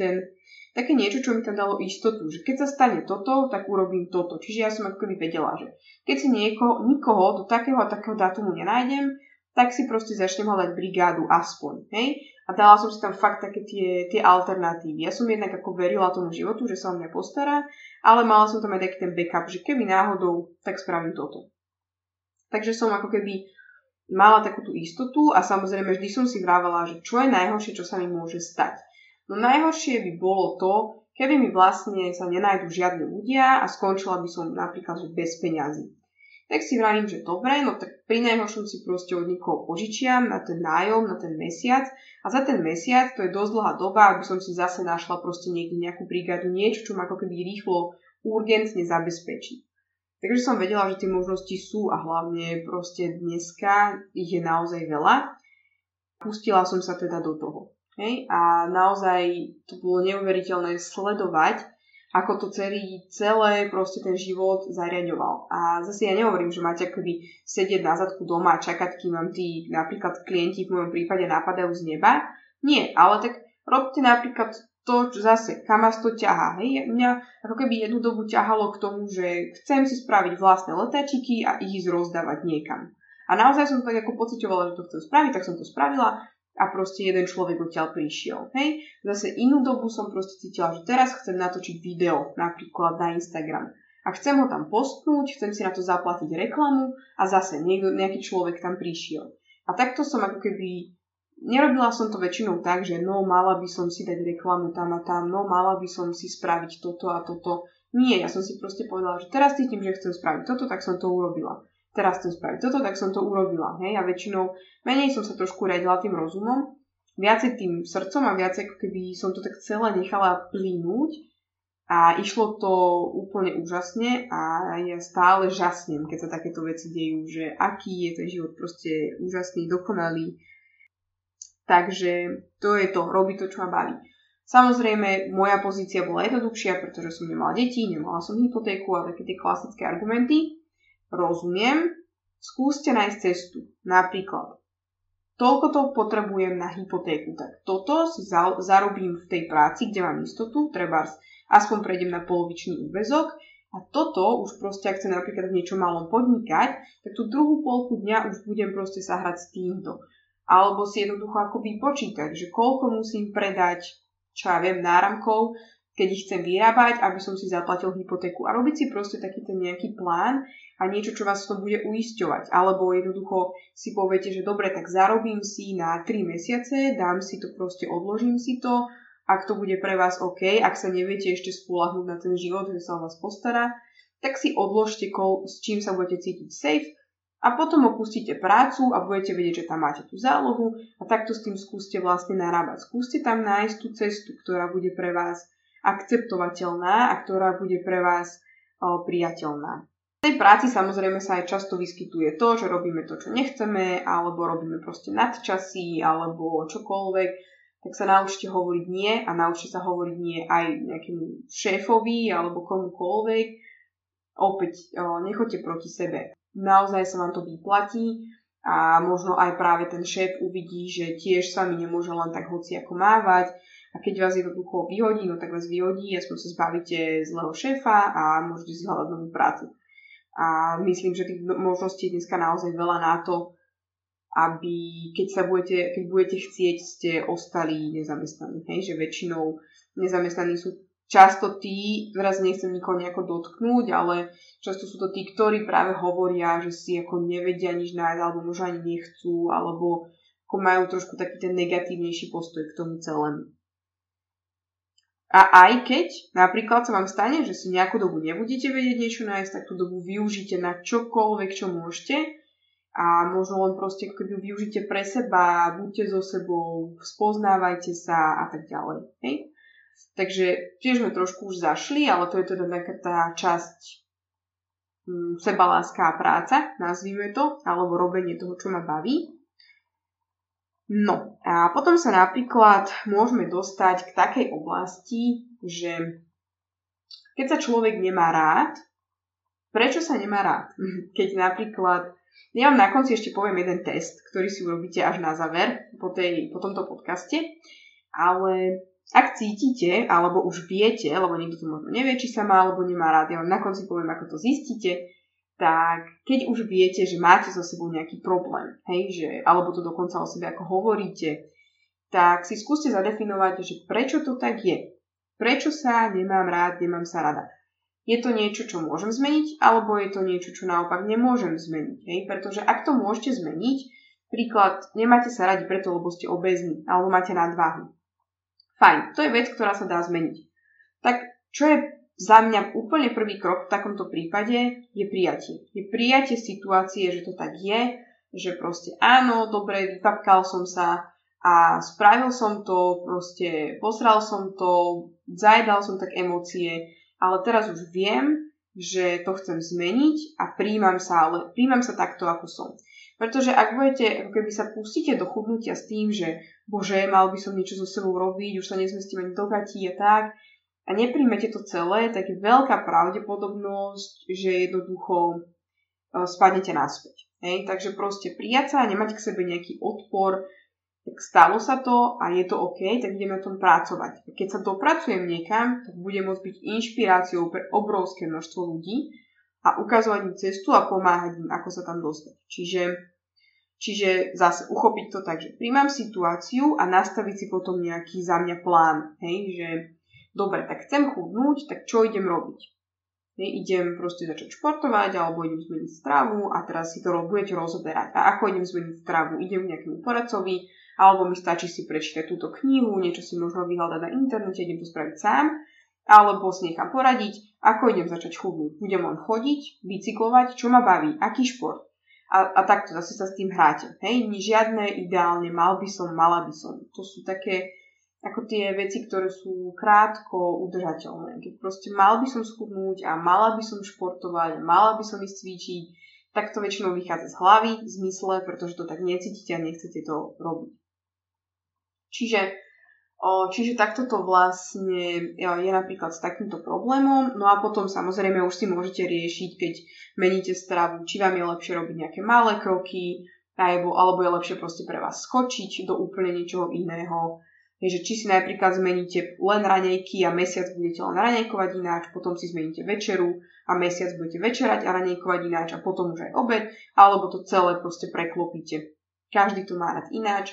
také niečo, čo mi tam dalo istotu, že keď sa stane toto, tak urobím toto. Čiže ja som ako keby vedela, že keď si nikoho do takého a takého dátumu nenájdem, tak si proste začnem hľadať brigádu aspoň, hej? A dala som si tam fakt také tie alternatívy. Ja som jednak ako verila tomu životu, že sa o mňa postará, ale mala som tam aj taký ten backup, že keby náhodou, tak spravím toto. Takže som ako keby mala takú tú istotu a samozrejme vždy som si vravala, že čo je najhoršie, čo sa mi môže stať. No najhoršie by bolo to, keby mi vlastne sa nenájdu žiadni ľudia a skončila by som napríklad že bez peňazí. Tak si vravím, že dobre, no tak pri najhoršom si proste od niekoho požičiam na ten nájom, na ten mesiac a za ten mesiac, to je dosť dlhá doba, aby som si zase našla proste niekde nejakú brigádu, niečo, čo ma ako keby rýchlo, urgentne zabezpečí. Takže som vedela, že tie možnosti sú a hlavne proste dneska ich je naozaj veľa. Pustila som sa teda do toho. Hej? A naozaj to bolo neuveriteľné sledovať, ako to celé proste ten život zariaďoval. A zase ja nehovorím, že máte akoby sedieť na zadku doma a čakať, kým vám tí napríklad klienti v mojom prípade napadajú z neba. Nie, ale tak robte napríklad to, čo zase, kam vás to ťahá. Hej? Mňa ako keby jednu dobu ťahalo k tomu, že chcem si spraviť vlastné letáčiky a ich ísť rozdávať niekam. A naozaj som tak ako pociťovala, že to chcem spraviť, tak som to spravila. A proste jeden človek odtiaľ prišiel. Hej? Zase inú dobu som proste cítila, že teraz chcem natočiť video, napríklad na Instagram. A chcem ho tam postnúť, chcem si na to zaplatiť reklamu a zase nejaký človek tam prišiel. A takto som ako keby, nerobila som to väčšinou tak, že no mala by som si dať reklamu tam a tam, no mala by som si spraviť toto a toto. Nie, ja som si proste povedala, že teraz cítim, že chcem spraviť toto, tak som to urobila. Teraz chcem spraviť toto, tak som to urobila. Hej? A väčšinou menej som sa trošku riadila tým rozumom, viacej tým srdcom a viacej ako keby som to tak celé nechala plynúť a išlo to úplne úžasne a ja stále žasnem, keď sa takéto veci dejú, že aký je ten život proste úžasný, dokonalý. Takže to je to, robí to, čo ma baví. Samozrejme, moja pozícia bola jednoduchšia, pretože som nemala deti, nemala som hypotéku a také tie klasické argumenty. Rozumiem, skúste nájsť cestu. Napríklad, toľko to potrebujem na hypotéku, tak toto si zarobím v tej práci, kde mám istotu, treba aspoň prejdem na polovičný úväzok a toto už proste, ak chcem napríklad v niečom malom podnikať, tak tú druhú polku dňa už budem proste sa hrať s týmto. Alebo si jednoducho ako vypočítať, že koľko musím predať, čo ja viem, náramkov, keď ich chcem vyrábať, aby som si zaplatil hypotéku. A robiť si proste taký ten nejaký plán a niečo, čo vás to bude uisťovať. Alebo jednoducho si poviete, že dobre, tak zarobím si na 3 mesiace, dám si to proste, odložím si to, ak to bude pre vás OK, ak sa neviete ešte spoľahnúť na ten život, že sa o vás postará, tak si odložte, s čím sa budete cítiť safe a potom opustíte prácu a budete vedieť, že tam máte tú zálohu a takto s tým skúste vlastne narábať. Skúste tam nájsť tú cestu, ktorá bude pre vás akceptovateľná a ktorá bude pre vás priateľná. V tej práci samozrejme sa aj často vyskytuje to, že robíme to, čo nechceme, alebo robíme proste nadčasy, alebo čokoľvek, tak sa naučte hovoriť nie a naučte sa hovoriť nie aj nejakému šéfovi alebo komukoľvek. Opäť nechoďte proti sebe. Naozaj sa vám to vyplatí a možno aj práve ten šéf uvidí, že tiež sa mi nemôže len tak hociako mávať. A keď vás jednoducho vyhodí, no tak vás vyhodí, aspoň sa zbavíte zlého šéfa a môžete si hľadať novú prácu. A myslím, že tých možností je dneska naozaj veľa na to, aby keď budete chcieť, ste ostali nezamestnaní. Hej? Že väčšinou nezamestnaní sú často tí, teraz nechcem nikoho nejako dotknúť, ale často sú to tí, ktorí práve hovoria, že si ako nevedia nič nájsť, alebo možno ani nechcú, alebo ako majú trošku taký ten negatívnejší postoj k tomu celému. A aj keď napríklad sa vám stane, že si nejakú dobu nebudete vedieť niečo nájsť, tak tú dobu využite na čokoľvek, čo môžete a možno len proste keby využite pre seba, buďte so sebou, spoznávajte sa a tak ďalej. Hej? Takže tiež sme trošku už zašli, ale to je teda taká tá časť sebaláska a práca, nazvime to, alebo robenie toho, čo ma baví. No a potom sa napríklad môžeme dostať k takej oblasti, že keď sa človek nemá rád, prečo sa nemá rád? Keď napríklad, ja vám na konci ešte poviem jeden test, ktorý si urobíte až na záver po tomto podcaste, ale ak cítite, alebo už viete, lebo niekto to možno nevie, či sa má alebo nemá rád, ja vám na konci poviem, ako to zistíte, tak keď už viete, že máte so sebou nejaký problém, hej, alebo to dokonca o sebe ako hovoríte, tak si skúste zadefinovať, že prečo to tak je. Prečo sa nemám rád, nemám sa rada. Je to niečo, čo môžem zmeniť, alebo je to niečo, čo naopak nemôžem zmeniť. Hej? Pretože ak to môžete zmeniť, príklad, nemáte sa radi preto, lebo ste obézni, alebo máte nadváhu. Fajn, to je vec, ktorá sa dá zmeniť. Tak čo je za mňa úplne prvý krok v takomto prípade je prijatie. Je prijatie situácie, že to tak je, že proste áno, dobre, vypapkal som sa a spravil som to, proste posral som to, zajedal som tak emócie, ale teraz už viem, že to chcem zmeniť a príjmam sa takto, ako som. Pretože ak budete, ako keby sa pustíte do chudnutia s tým, že bože, mal by som niečo so sebou robiť, už sa nezmestím ani do gatí a tak, a nepríjmete to celé, tak je veľká pravdepodobnosť, že jednoducho spadnete naspäť. Hej? Takže proste prijať sa a nemať k sebe nejaký odpor, tak stalo sa to a je to OK, tak idem na tom pracovať. Keď sa dopracujem niekam, tak budem môcť byť inšpiráciou pre obrovské množstvo ľudí a ukazovať im cestu a pomáhať im, ako sa tam dostať. Čiže zase uchopiť to tak, že príjmam situáciu a nastaviť si potom nejaký za mňa plán. Hej? Že dobre, tak chcem chudnúť, tak čo idem robiť? Idem proste začať športovať, alebo idem zmeniť stravu a teraz si to budete rozoberať. A ako idem zmeniť stravu? Idem k nejakému poradcovi, alebo mi stačí si prečítať túto knihu, niečo si možno vyhľadať na internete, idem to spraviť sám, alebo si nechám poradiť, ako idem začať chudnúť. Budem len chodiť, bicyklovať, čo ma baví, aký šport. A takto zase sa s tým hráte. Hej? Žiadne ideálne, mal by som, mala by som. To sú také ako tie veci, ktoré sú krátko udržateľné. Keď proste mal by som schudnúť a mala by som športovať, mala by som ísť cvičiť, tak to väčšinou vychádza z hlavy, z mysle, pretože to tak necítite a nechcete to robiť. Čiže takto to vlastne je napríklad s takýmto problémom. No a potom samozrejme už si môžete riešiť, keď meníte stravu, či vám je lepšie robiť nejaké malé kroky, alebo je lepšie proste pre vás skočiť do úplne niečoho iného. Takže či si napríklad zmeníte len raňajky a mesiac budete len raňajkovať ináč, potom si zmeníte večeru a mesiac budete večerať a raňajkovať ináč a potom už aj obed, alebo to celé proste preklopíte. Každý to má rád ináč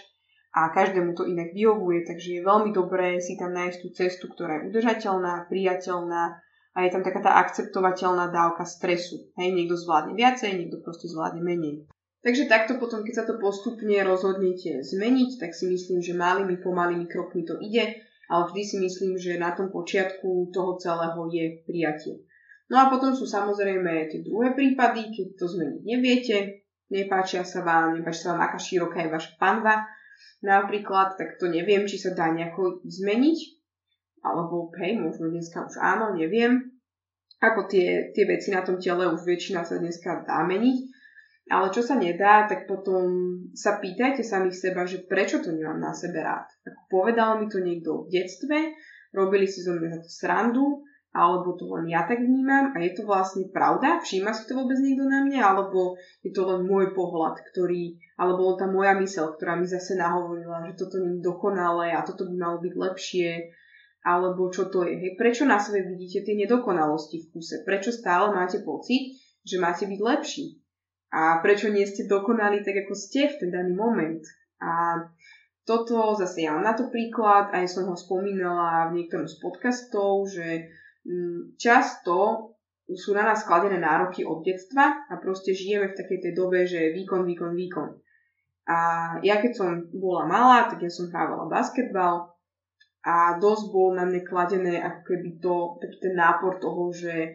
a každému to inak vyhovuje, takže je veľmi dobré si tam nájsť tú cestu, ktorá je udržateľná, priateľná a je tam taká tá akceptovateľná dávka stresu. Hej, niekto zvládne viacej, niekto proste zvládne menej. Takže takto potom, keď sa to postupne rozhodnete zmeniť, tak si myslím, že malými, pomalými krokmi to ide, ale vždy si myslím, že na tom počiatku toho celého je prijatie. No a potom sú samozrejme tie druhé prípady, keď to zmeniť neviete, nepáči sa vám aká široká je vaša panva, napríklad, tak to neviem, či sa dá nejako zmeniť, alebo hej, možno dneska už áno, neviem, ako tie veci na tom tele už väčšina sa dneska dá meniť. Ale čo sa nedá, tak potom sa pýtajte samých seba, že prečo to nemám na sebe rád. Ako povedal mi to niekto v detstve, robili si zo mňa za to srandu, alebo to len ja tak vnímam a je to vlastne pravda? Všíma si to vôbec niekto na mne? Alebo je to len môj pohľad, alebo tá moja myseľ, ktorá mi zase nahovorila, že toto nie je dokonalé a toto by malo byť lepšie, alebo čo to je. Hej, prečo na sebe vidíte tie nedokonalosti v kuse? Prečo stále máte pocit, že máte byť lepší? A prečo nie ste dokonali tak, ako ste v ten daný moment? A toto zase ja mám na to príklad, aj som ho spomínala v niektorom z podcastov, že často sú na nás skladené nároky od detstva a proste žijeme v takej tej dobe, že výkon. A ja keď som bola malá, tak ja som hrávala basketbal a dosť bol na mne kladené ako keby taký ten nápor toho, že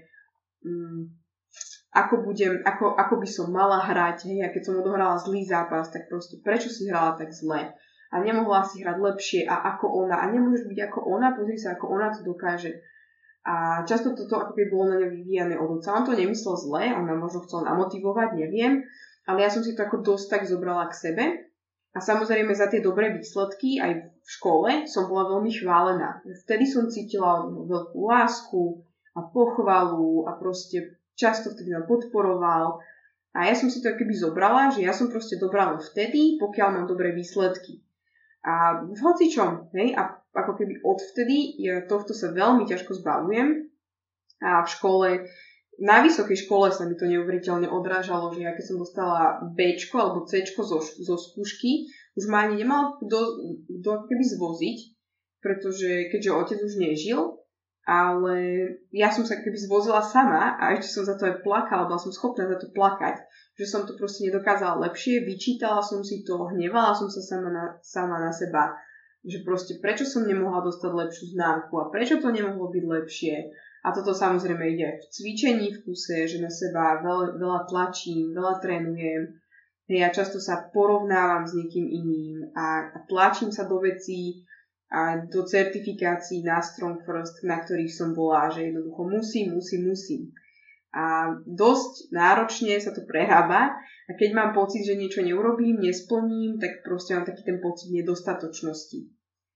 ako by som mala hrať, hej, a keď som odohrala zlý zápas, tak proste prečo si hrala tak zle a nemohla si hrať lepšie a ako ona a nemôžeš byť ako ona, pozri sa, ako ona to dokáže. A často toto ako keby bolo na ňa vyvíjane od otca. On to nemyslel zle, on ma možno chcel namotivovať, neviem, ale ja som si to ako dosť tak zobrala k sebe a samozrejme za tie dobré výsledky aj v škole som bola veľmi chválená. Vtedy som cítila veľkú lásku a pochvalu a proste často vtedy ma podporoval a ja som si to keby zobrala, že ja som proste dobrá len vtedy, pokiaľ mám dobré výsledky. A v hocičom, hej, a ako keby odvtedy tohto sa veľmi ťažko zbavujem a v škole, na vysokej škole sa mi to neuveriteľne odrážalo, že ja keď som dostala Bčko alebo Cčko zo skúšky, už ma ani nemal kto keby zvoziť, pretože keďže otec už nežil, ale ja som sa keby zvozila sama a ešte som za to aj plakala, bola som schopná za to plakať, že som to proste nedokázala lepšie, vyčítala som si to, hnevala som sa sama na seba, že proste prečo som nemohla dostať lepšiu známku a prečo to nemohlo byť lepšie. A toto samozrejme ide aj v cvičení v kuse, že na seba veľa tlačím, veľa trénujem. Ja často sa porovnávam s niekým iným a tlačím sa do vecí, a do certifikácií na Strong First, na ktorých som bola, že jednoducho musím. A dosť náročne sa to prerába a keď mám pocit, že niečo neurobím, nesplním, tak proste mám taký ten pocit nedostatočnosti.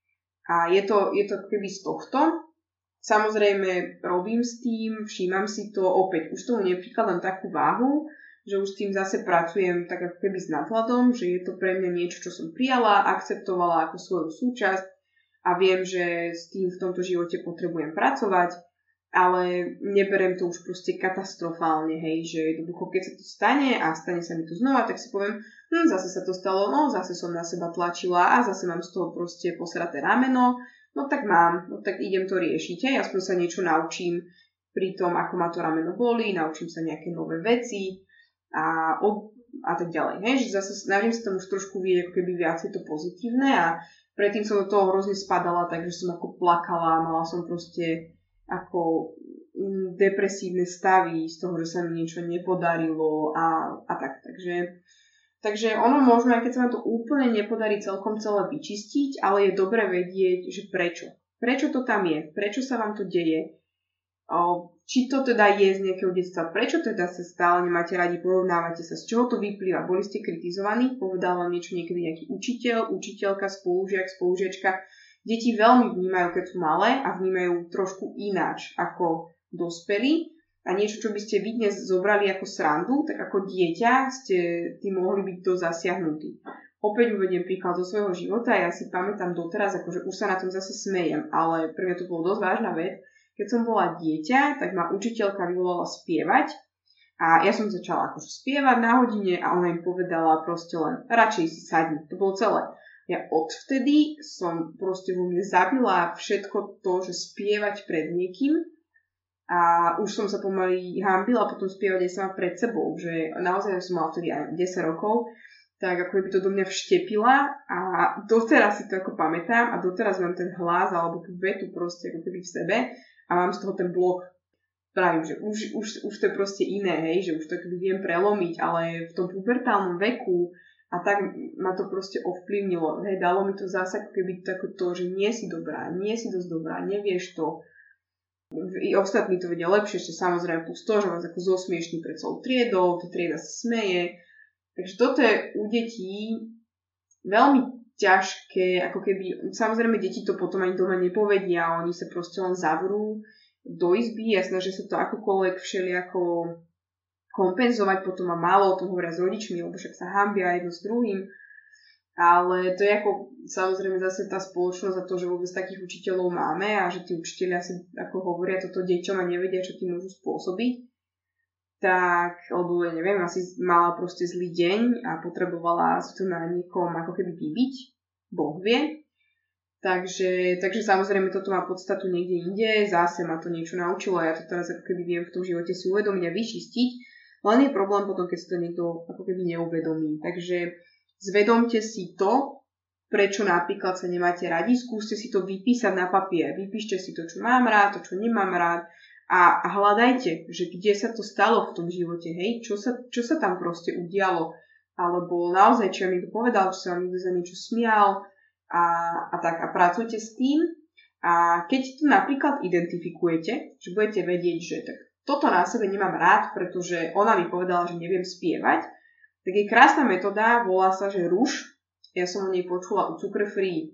A je to keby z tohto. Samozrejme robím s tým, všímam si to, opäť už tomu neprikladám takú váhu, že už s tým zase pracujem tak ako keby s nadhľadom, že je to pre mňa niečo, čo som prijala, akceptovala ako svoju súčasť a viem, že s tým v tomto živote potrebujem pracovať, ale neberiem to už proste katastrofálne, hej, že jednoducho keď sa to stane a stane sa mi to znova, tak si poviem, zase sa to stalo, zase som na seba tlačila a zase mám z toho proste posraté rameno, tak idem to riešiť, hej, aspoň sa niečo naučím pri tom, ako ma to rameno bolí, naučím sa nejaké nové veci a tak ďalej, hej, že zase snažím sa tam už trošku vidieť ako keby viacej to pozitívne a predtým som do toho hrozne spadala, takže som ako plakala, mala som proste ako depresívne stavy z toho, že sa mi niečo nepodarilo a tak. Takže ono možno, aj keď sa vám to úplne nepodarí celkom celé vyčistiť, ale je dobre vedieť, že prečo. Prečo to tam je? Prečo sa vám to deje? Či to teda je z nejakého detstva? Prečo teda sa stále nemáte radi, porovnávate sa? Z čoho to vyplýva? Boli ste kritizovaní? Povedal vám niečo niekedy nejaký učiteľ, učiteľka, spolužiak, spolužiačka? Deti veľmi vnímajú, keď sú malé a vnímajú trošku ináč ako dospelí. A niečo, čo by ste vy dnes zobrali ako srandu, tak ako dieťa ste tým mohli byť dosť zasiahnutí. Opäť uvediem príklad zo svojho života. Ja si pamätám doteraz, akože už sa na tom zase smejem, ale pre mňa to bolo dosť vážna vec. Keď som bola dieťa, tak ma učiteľka vyvolala spievať a ja som začala akože spievať na hodine a ona im povedala proste len radšej si sadni. To bolo celé. Ja odvtedy som proste vo mne zabila všetko to, že spievať pred niekým a už som sa pomaly hanbila potom spievať aj sama pred sebou, že naozaj som mala vtedy aj 10 rokov, tak ako by to do mňa vštepila a doteraz si to ako pamätám a doteraz mám ten hlas alebo tú vetu proste ako keby v sebe a mám z toho ten blok. Pravím, že už to je proste iné, hej, že už to keby viem prelomiť, ale v tom pubertálnom veku a tak ma to proste ovplyvnilo. Hej, dalo mi to zase ako keby tako to, že nie si dobrá, nie si dosť dobrá, nevieš to. I ostatní to vedia lepšie, ešte samozrejme plus to, že vás ako zosmiešní pred celou triedou, tá trieda sa smeje. Takže toto je u detí veľmi ťažké, ako keby, samozrejme deti to potom ani doma nepovedia, oni sa proste len zavrú do izby a snažia sa to akokoľvek všelijako kompenzovať, potom a málo o tom hovoria s rodičmi, lebo však sa hanbia jedno s druhým. Ale to je ako samozrejme zase tá spoločnosť a to, že vôbec takých učiteľov máme a že tí učiteľia si ako hovoria toto deťom a nevedia, čo tým môžu spôsobiť. Tak, lebo ja neviem, asi mala proste zlý deň a potrebovala si to na niekom ako keby vybiť. Boh vie. Takže samozrejme toto má podstatu niekde inde, zase ma to niečo naučilo a ja to teraz ako keby viem v tom živote si uvedomiť a vyčistiť. Len je problém potom, keď si to niekto ako keby neuvedomí. Takže zvedomte si to, prečo napríklad sa nemáte radi, skúste si to vypísať na papier. Vypíšte si to, čo mám rád, to, čo nemám rád a hľadajte, že kde sa to stalo v tom živote, hej, čo sa tam proste udialo. Alebo naozaj, čo vám niekto povedal, či sa vám niekto za niečo smial a tak. A pracujte s tým a keď to napríklad identifikujete, že budete vedieť, že tak toto na sebe nemám rád, pretože ona mi povedala, že neviem spievať, tak je krásna metóda, volá sa, že ruš. Ja som o nej počula u Cukrfree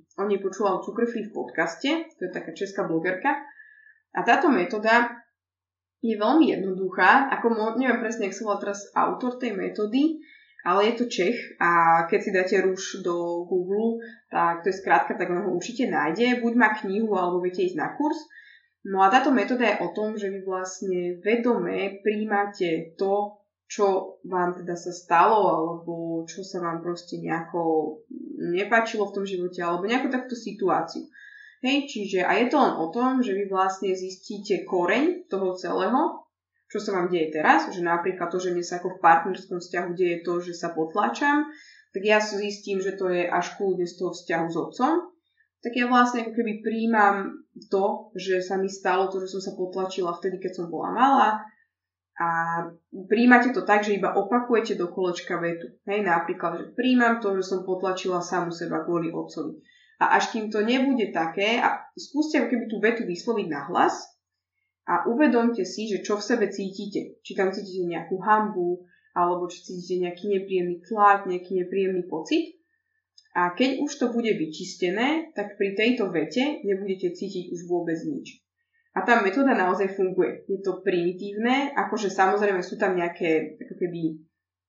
v podcaste, to je taká česká blogerka. A táto metóda je veľmi jednoduchá, neviem presne, jak sa volá teraz autor tej metódy, ale je to Čech a keď si dáte ruš do Google, tak to je skrátka, tak on ho určite nájde, buď má knihu, alebo viete ísť na kurz. No a táto metóda je o tom, že vy vlastne vedome príjmate to, čo vám teda sa stalo, alebo čo sa vám proste nejako nepáčilo v tom živote, alebo nejakú takúto situáciu. Hej, čiže a je to len o tom, že vy vlastne zistíte koreň toho celého, čo sa vám deje teraz, že napríklad to, že mne sa ako v partnerskom vzťahu deje to, že sa potláčam, tak ja si zistím, že to je až kľudne z toho vzťahu s otcom, tak ja vlastne ako keby príjmam to, že sa mi stalo to, že som sa potlačila vtedy, keď som bola malá a príjmate to tak, že iba opakujete do kolečka vetu. Hej, napríklad, že príjmam to, že som potlačila samu seba kvôli otcovi. A až kým to nebude také, a skúste ako keby tú vetu vysloviť nahlas a uvedomte si, že čo v sebe cítite. Či tam cítite nejakú hanbu, alebo či cítite nejaký nepríjemný tlak, nejaký nepríjemný pocit. A keď už to bude vyčistené, tak pri tejto vete nebudete cítiť už vôbec nič. A tá metóda naozaj funguje. Je to primitívne, akože samozrejme sú tam nejaké ako keby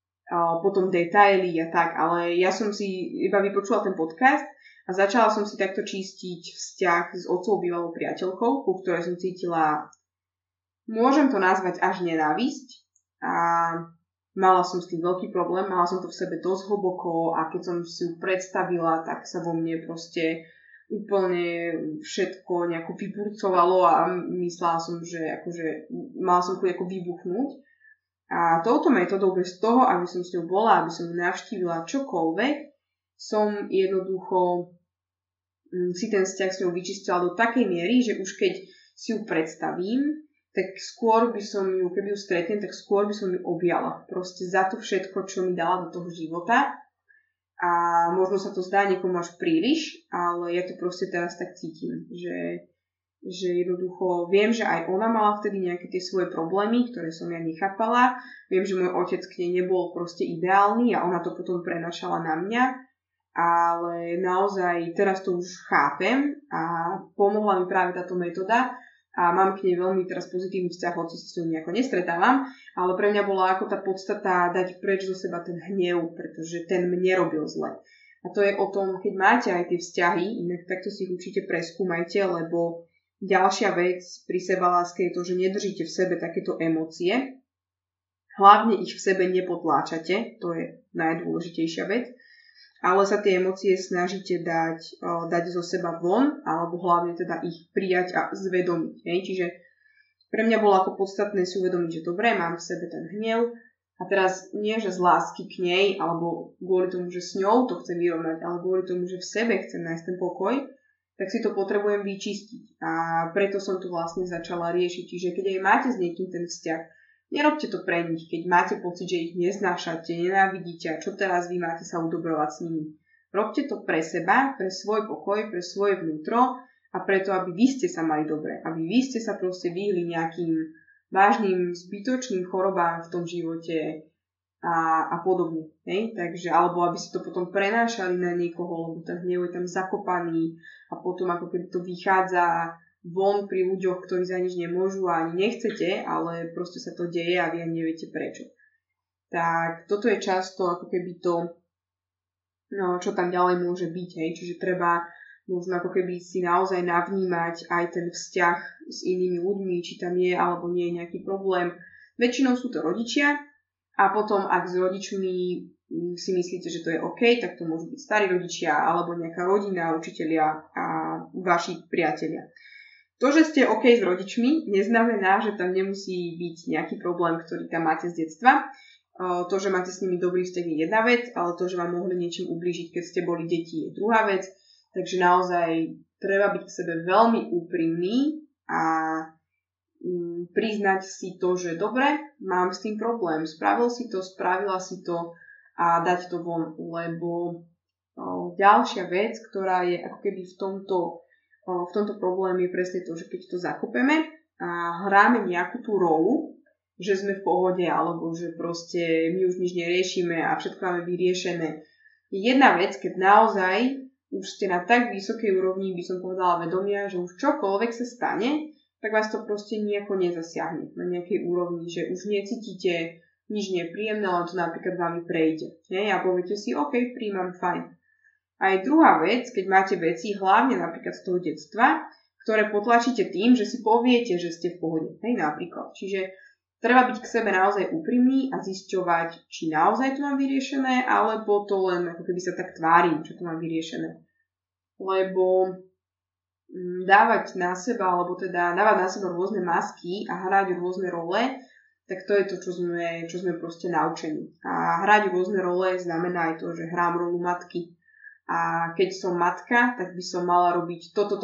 potom detaily a tak, ale ja som si iba vypočula ten podcast a začala som si takto čistiť vzťah s otcovou bývalou priateľkou, ku ktorej som cítila, môžem to nazvať až nenávisť a mala som s tým veľký problém, mala som to v sebe dosť hlboko a keď som si ju predstavila, tak sa vo mne proste úplne všetko nejako vyburcovalo a myslela som, že akože mala som chuť ako vybuchnúť. A touto metodou, bez toho, aby som s ňou bola, aby som ju navštívila čokoľvek, som jednoducho si ten vzťah s ňou vyčistila do takej miery, že už keď si ju predstavím, tak skôr by som ju, keby ju stretnem, tak skôr by som ju objala. Proste za to všetko, čo mi dala do toho života. A možno sa to zdá niekomu až príliš, ale ja to proste teraz tak cítim, že jednoducho viem, že aj ona mala vtedy nejaké tie svoje problémy, ktoré som ja nechápala. Viem, že môj otec k nej nebol proste ideálny a ona to potom prenašala na mňa. Ale naozaj teraz to už chápem a pomohla mi práve táto metóda a mám k nej veľmi teraz pozitívny vzťah, hoci sa s ňou nejako nestretávam, ale pre mňa bola ako tá podstata dať preč zo seba ten hnev, pretože ten mne robil zle. A to je o tom, keď máte aj tie vzťahy, inak takto si ich určite preskúmajte, lebo ďalšia vec pri sebaláske je to, že nedržíte v sebe takéto emócie, hlavne ich v sebe nepotláčate, to je najdôležitejšia vec. ale sa tie emócie snažíte dať zo seba von, alebo hlavne teda ich prijať a zvedomiť. Čiže pre mňa bolo ako podstatné si uvedomiť, že dobre, mám v sebe ten hnev a teraz nie, že z lásky k nej, alebo kvôli tomu, že s ňou to chcem vyrovnať, ale kvôli tomu, že v sebe chcem nájsť ten pokoj, tak si to potrebujem vyčistiť. A preto som to vlastne začala riešiť. Čiže keď aj máte s niekým ten vzťah, nerobte to pre nich, keď máte pocit, že ich neznášate, nenávidíte a čo teraz vy máte sa udobrovať s nimi. Robte to pre seba, pre svoj pokoj, pre svoje vnútro a preto, aby vy ste sa mali dobre, aby vy ste sa proste vyhli nejakým vážnym, zbytočným chorobám v tom živote a podobne. Takže, alebo aby si to potom prenášali na niekoho, lebo ten hnev je tam zakopaný a potom ako keby to vychádza von pri ľuďoch, ktorí za nič nemôžu a ani nechcete, ale proste sa to deje a vy ani neviete prečo. Tak toto je často ako keby to, čo tam ďalej môže byť. Čiže treba možno ako keby si naozaj navnímať aj ten vzťah s inými ľuďmi, či tam je alebo nie je nejaký problém. Väčšinou sú to rodičia a potom ak s rodičmi si myslíte, že to je OK, tak to môžu byť starí rodičia alebo nejaká rodina, učitelia a vaši priatelia. To, že ste OK s rodičmi, neznamená, že tam nemusí byť nejaký problém, ktorý tam máte z detstva. To, že máte s nimi dobrý vzťah je jedna vec, ale to, že vám mohli niečím ublížiť, keď ste boli deti, je druhá vec. Takže naozaj treba byť k sebe veľmi úprimný a priznať si to, že dobre, mám s tým problém, spravila si to a dať to von, lebo ďalšia vec, ktorá je ako keby v tomto probléme je presne to, že keď to zakopeme a hráme nejakú tú rolu, že sme v pohode alebo že proste my už nič neriešime a všetko máme vyriešené. Je jedna vec, keď naozaj už ste na tak vysokej úrovni, by som povedala vedomia, že už čokoľvek sa stane, tak vás to proste nejako nezasiahne na nejakej úrovni, že už necítite nič nepríjemné, ale to napríklad vami prejde. A poviete si, OK, príjmam, fajn. A je druhá vec, keď máte veci, hlavne napríklad z toho detstva, ktoré potlačíte tým, že si poviete, že ste v pohode. Napríklad. Čiže treba byť k sebe naozaj úprimný a zisťovať, či naozaj to mám vyriešené, alebo to len ako keby sa tak tvárim, že to mám vyriešené. Lebo dávať na seba rôzne masky a hrať rôzne role, tak to je to, čo sme proste naučení. A hrať rôzne role znamená aj to, že hrám rolu matky. A keď som matka, tak by som mala robiť toto,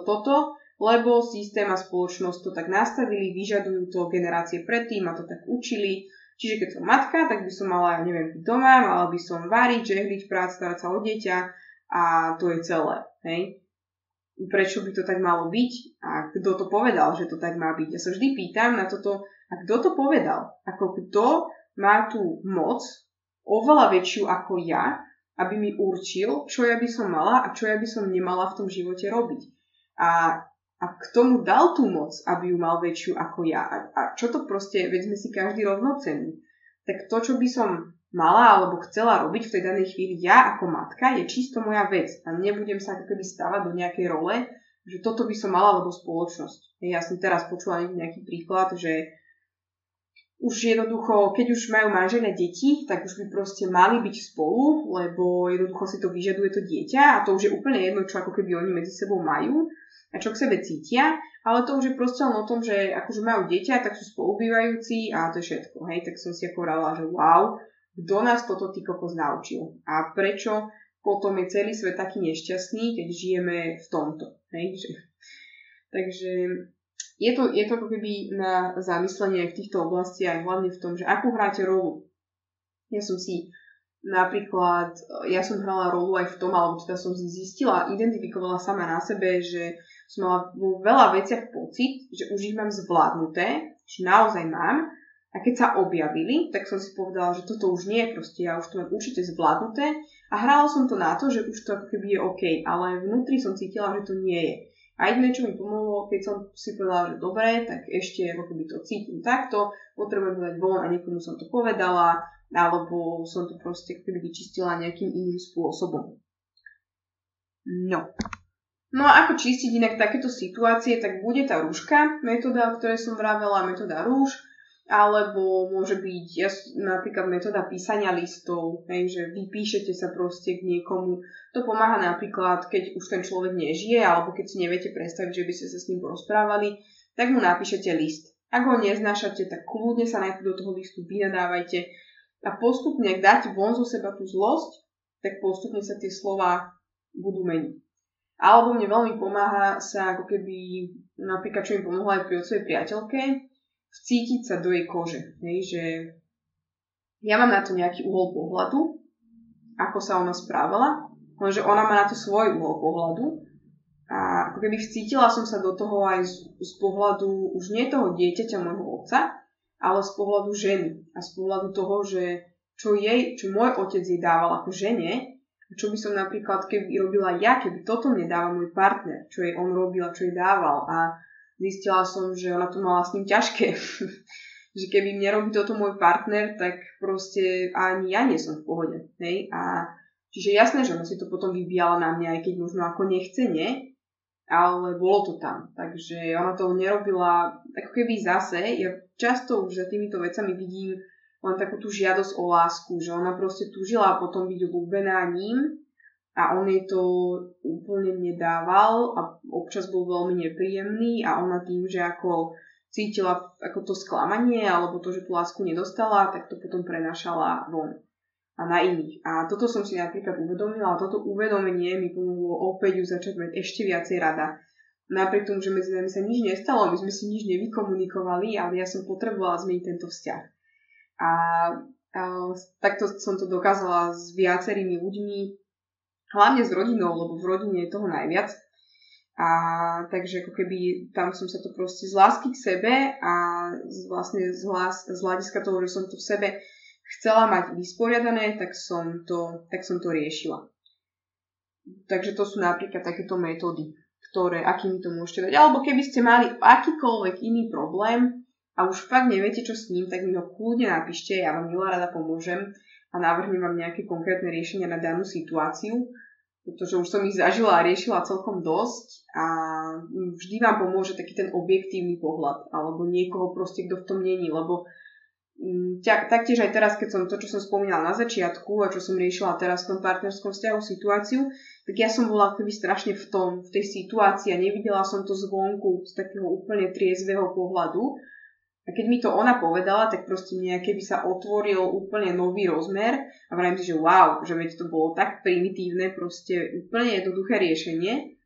lebo systém a spoločnosť to tak nastavili, vyžadujú to generácie predtým a to tak učili. Čiže keď som matka, tak by som mala, byť doma, mala by som variť, žehliť, prác, starať sa o dieťa a to je celé. Prečo by to tak malo byť? A kto to povedal, že to tak má byť? Ja sa vždy pýtam na toto, a kto to povedal? Ako kto má tú moc oveľa väčšiu ako ja, aby mi určil, čo ja by som mala a čo ja by som nemala v tom živote robiť. A kto mu dal tú moc, aby ju mal väčšiu ako ja? A čo to proste, veď sme si každý rovnocenný. Tak to, čo by som mala alebo chcela robiť v tej danej chvíli ja ako matka, je čisto moja vec. A nebudem sa ako keby stávať do nejakej role, že toto by som mala, lebo spoločnosť. Ja som teraz počula nejaký príklad, že už jednoducho, keď už majú manželia deti, tak už by proste mali byť spolu, lebo jednoducho si to vyžaduje to dieťa a to už je úplne jedno, čo ako keby oni medzi sebou majú a čo k sebe cítia, ale to už je proste len o tom, že akože majú dieťa, tak sú spolubývajúci a to je všetko. Tak som si ako vrala, že wow, kto nás toto ty kokos naučil a prečo potom je celý svet taký nešťastný, keď žijeme v tomto. Takže je to ako keby na zamyslenie v týchto oblastiach, hlavne v tom, že akú hráte rolu. Ja som hrala rolu aj v tom, alebo teda som zistila, identifikovala sama na sebe, že som mala vo veľa veciach pocit, že už ich mám zvládnuté, že naozaj mám. A keď sa objavili, tak som si povedala, že toto už nie je proste, ja už to mám určite zvládnuté a hrala som to na to, že už to ako keby je OK, ale vnútri som cítila, že to nie je. A jediné, čo mi pomohlo, keď som si povedala, že dobre, tak ešte ako keby to cítim takto, potrebujem dať von a niekomu som to povedala, alebo som to proste ako keby vyčistila nejakým iným spôsobom. No a ako čistiť inak takéto situácie, tak bude tá rúška, metóda, o ktorej som vravela, metóda rúž. alebo môže byť napríklad metóda písania listov, že vy píšete sa proste k niekomu. To pomáha napríklad, keď už ten človek nežije, alebo keď si neviete predstaviť, že by ste sa s ním porozprávali, tak mu napíšete list. Ak ho neznášate, tak kľudne sa najprv do toho listu vynadávajte a postupne, ak dáte von zo seba tú zlosť, tak postupne sa tie slova budú meniť. Alebo mne veľmi pomáha sa ako keby, napríklad čo mi pomohlo aj pri svojej priateľke, vcítiť sa do jej kože. Že ja mám na to nejaký uhol pohľadu, ako sa ona správala, lenže ona má na to svoj uhol pohľadu a ako keby vcítila som sa do toho aj z pohľadu už nie toho dieťaťa môjho otca, ale z pohľadu ženy a z pohľadu toho, že čo môj otec jej dával ako žene, čo by som napríklad keby robila ja, keby toto mne dával môj partner, čo jej on robil a čo jej dával. A zistila som, že ona to mala s ním ťažké. Že keby mne robí toto môj partner, tak proste ani ja nie som v pohode. Hej? A čiže jasné, že ona si to potom vybíjala na mňa, aj keď možno ako nechcene, ale bolo to tam. Takže ona to nerobila ako keby zase. Ja často už za týmito vecami vidím len takú tú žiadosť o lásku, že ona proste túžila potom byť obľúbená ním a on jej to úplne nedával a občas bol veľmi nepríjemný a ona tým, že ako cítila ako to sklamanie alebo to, že tú lásku nedostala, tak to potom prenášala von a na iných. A toto som si napríklad uvedomila a toto uvedomenie mi pomohlo opäť ju začať mať ešte viacej rada. Napriek tomu, že medzi nami sa nič nestalo, my sme si nič nevykomunikovali, ale ja som potrebovala zmeniť tento vzťah. A takto som to dokázala s viacerými ľuďmi, hlavne s rodinou, lebo v rodine je toho najviac. A takže ako keby tam som sa to proste z lásky k sebe a vlastne z hľadiska toho, že som to v sebe chcela mať vysporiadané, tak som to riešila. Takže to sú napríklad takéto metódy, akými to môžete dať. Alebo keby ste mali akýkoľvek iný problém, a už fakt neviete, čo s ním, tak mi ho kľudne napíšte, ja vám milá rada pomôžem a navrhnem vám nejaké konkrétne riešenia na danú situáciu, pretože už som ich zažila a riešila celkom dosť a vždy vám pomôže taký ten objektívny pohľad alebo niekoho proste, kto v tom není, lebo taktiež aj teraz, keď som to, čo som spomínala na začiatku a čo som riešila teraz v tom partnerskom vzťahu situáciu, tak ja som bola keby strašne v tej situácii a nevidela som to zvonku z takého úplne triezvého pohľadu. A keď mi to ona povedala, tak proste mne keby sa otvoril úplne nový rozmer a vrajím si, že wow, že veď to bolo tak primitívne, proste úplne jednoduché riešenie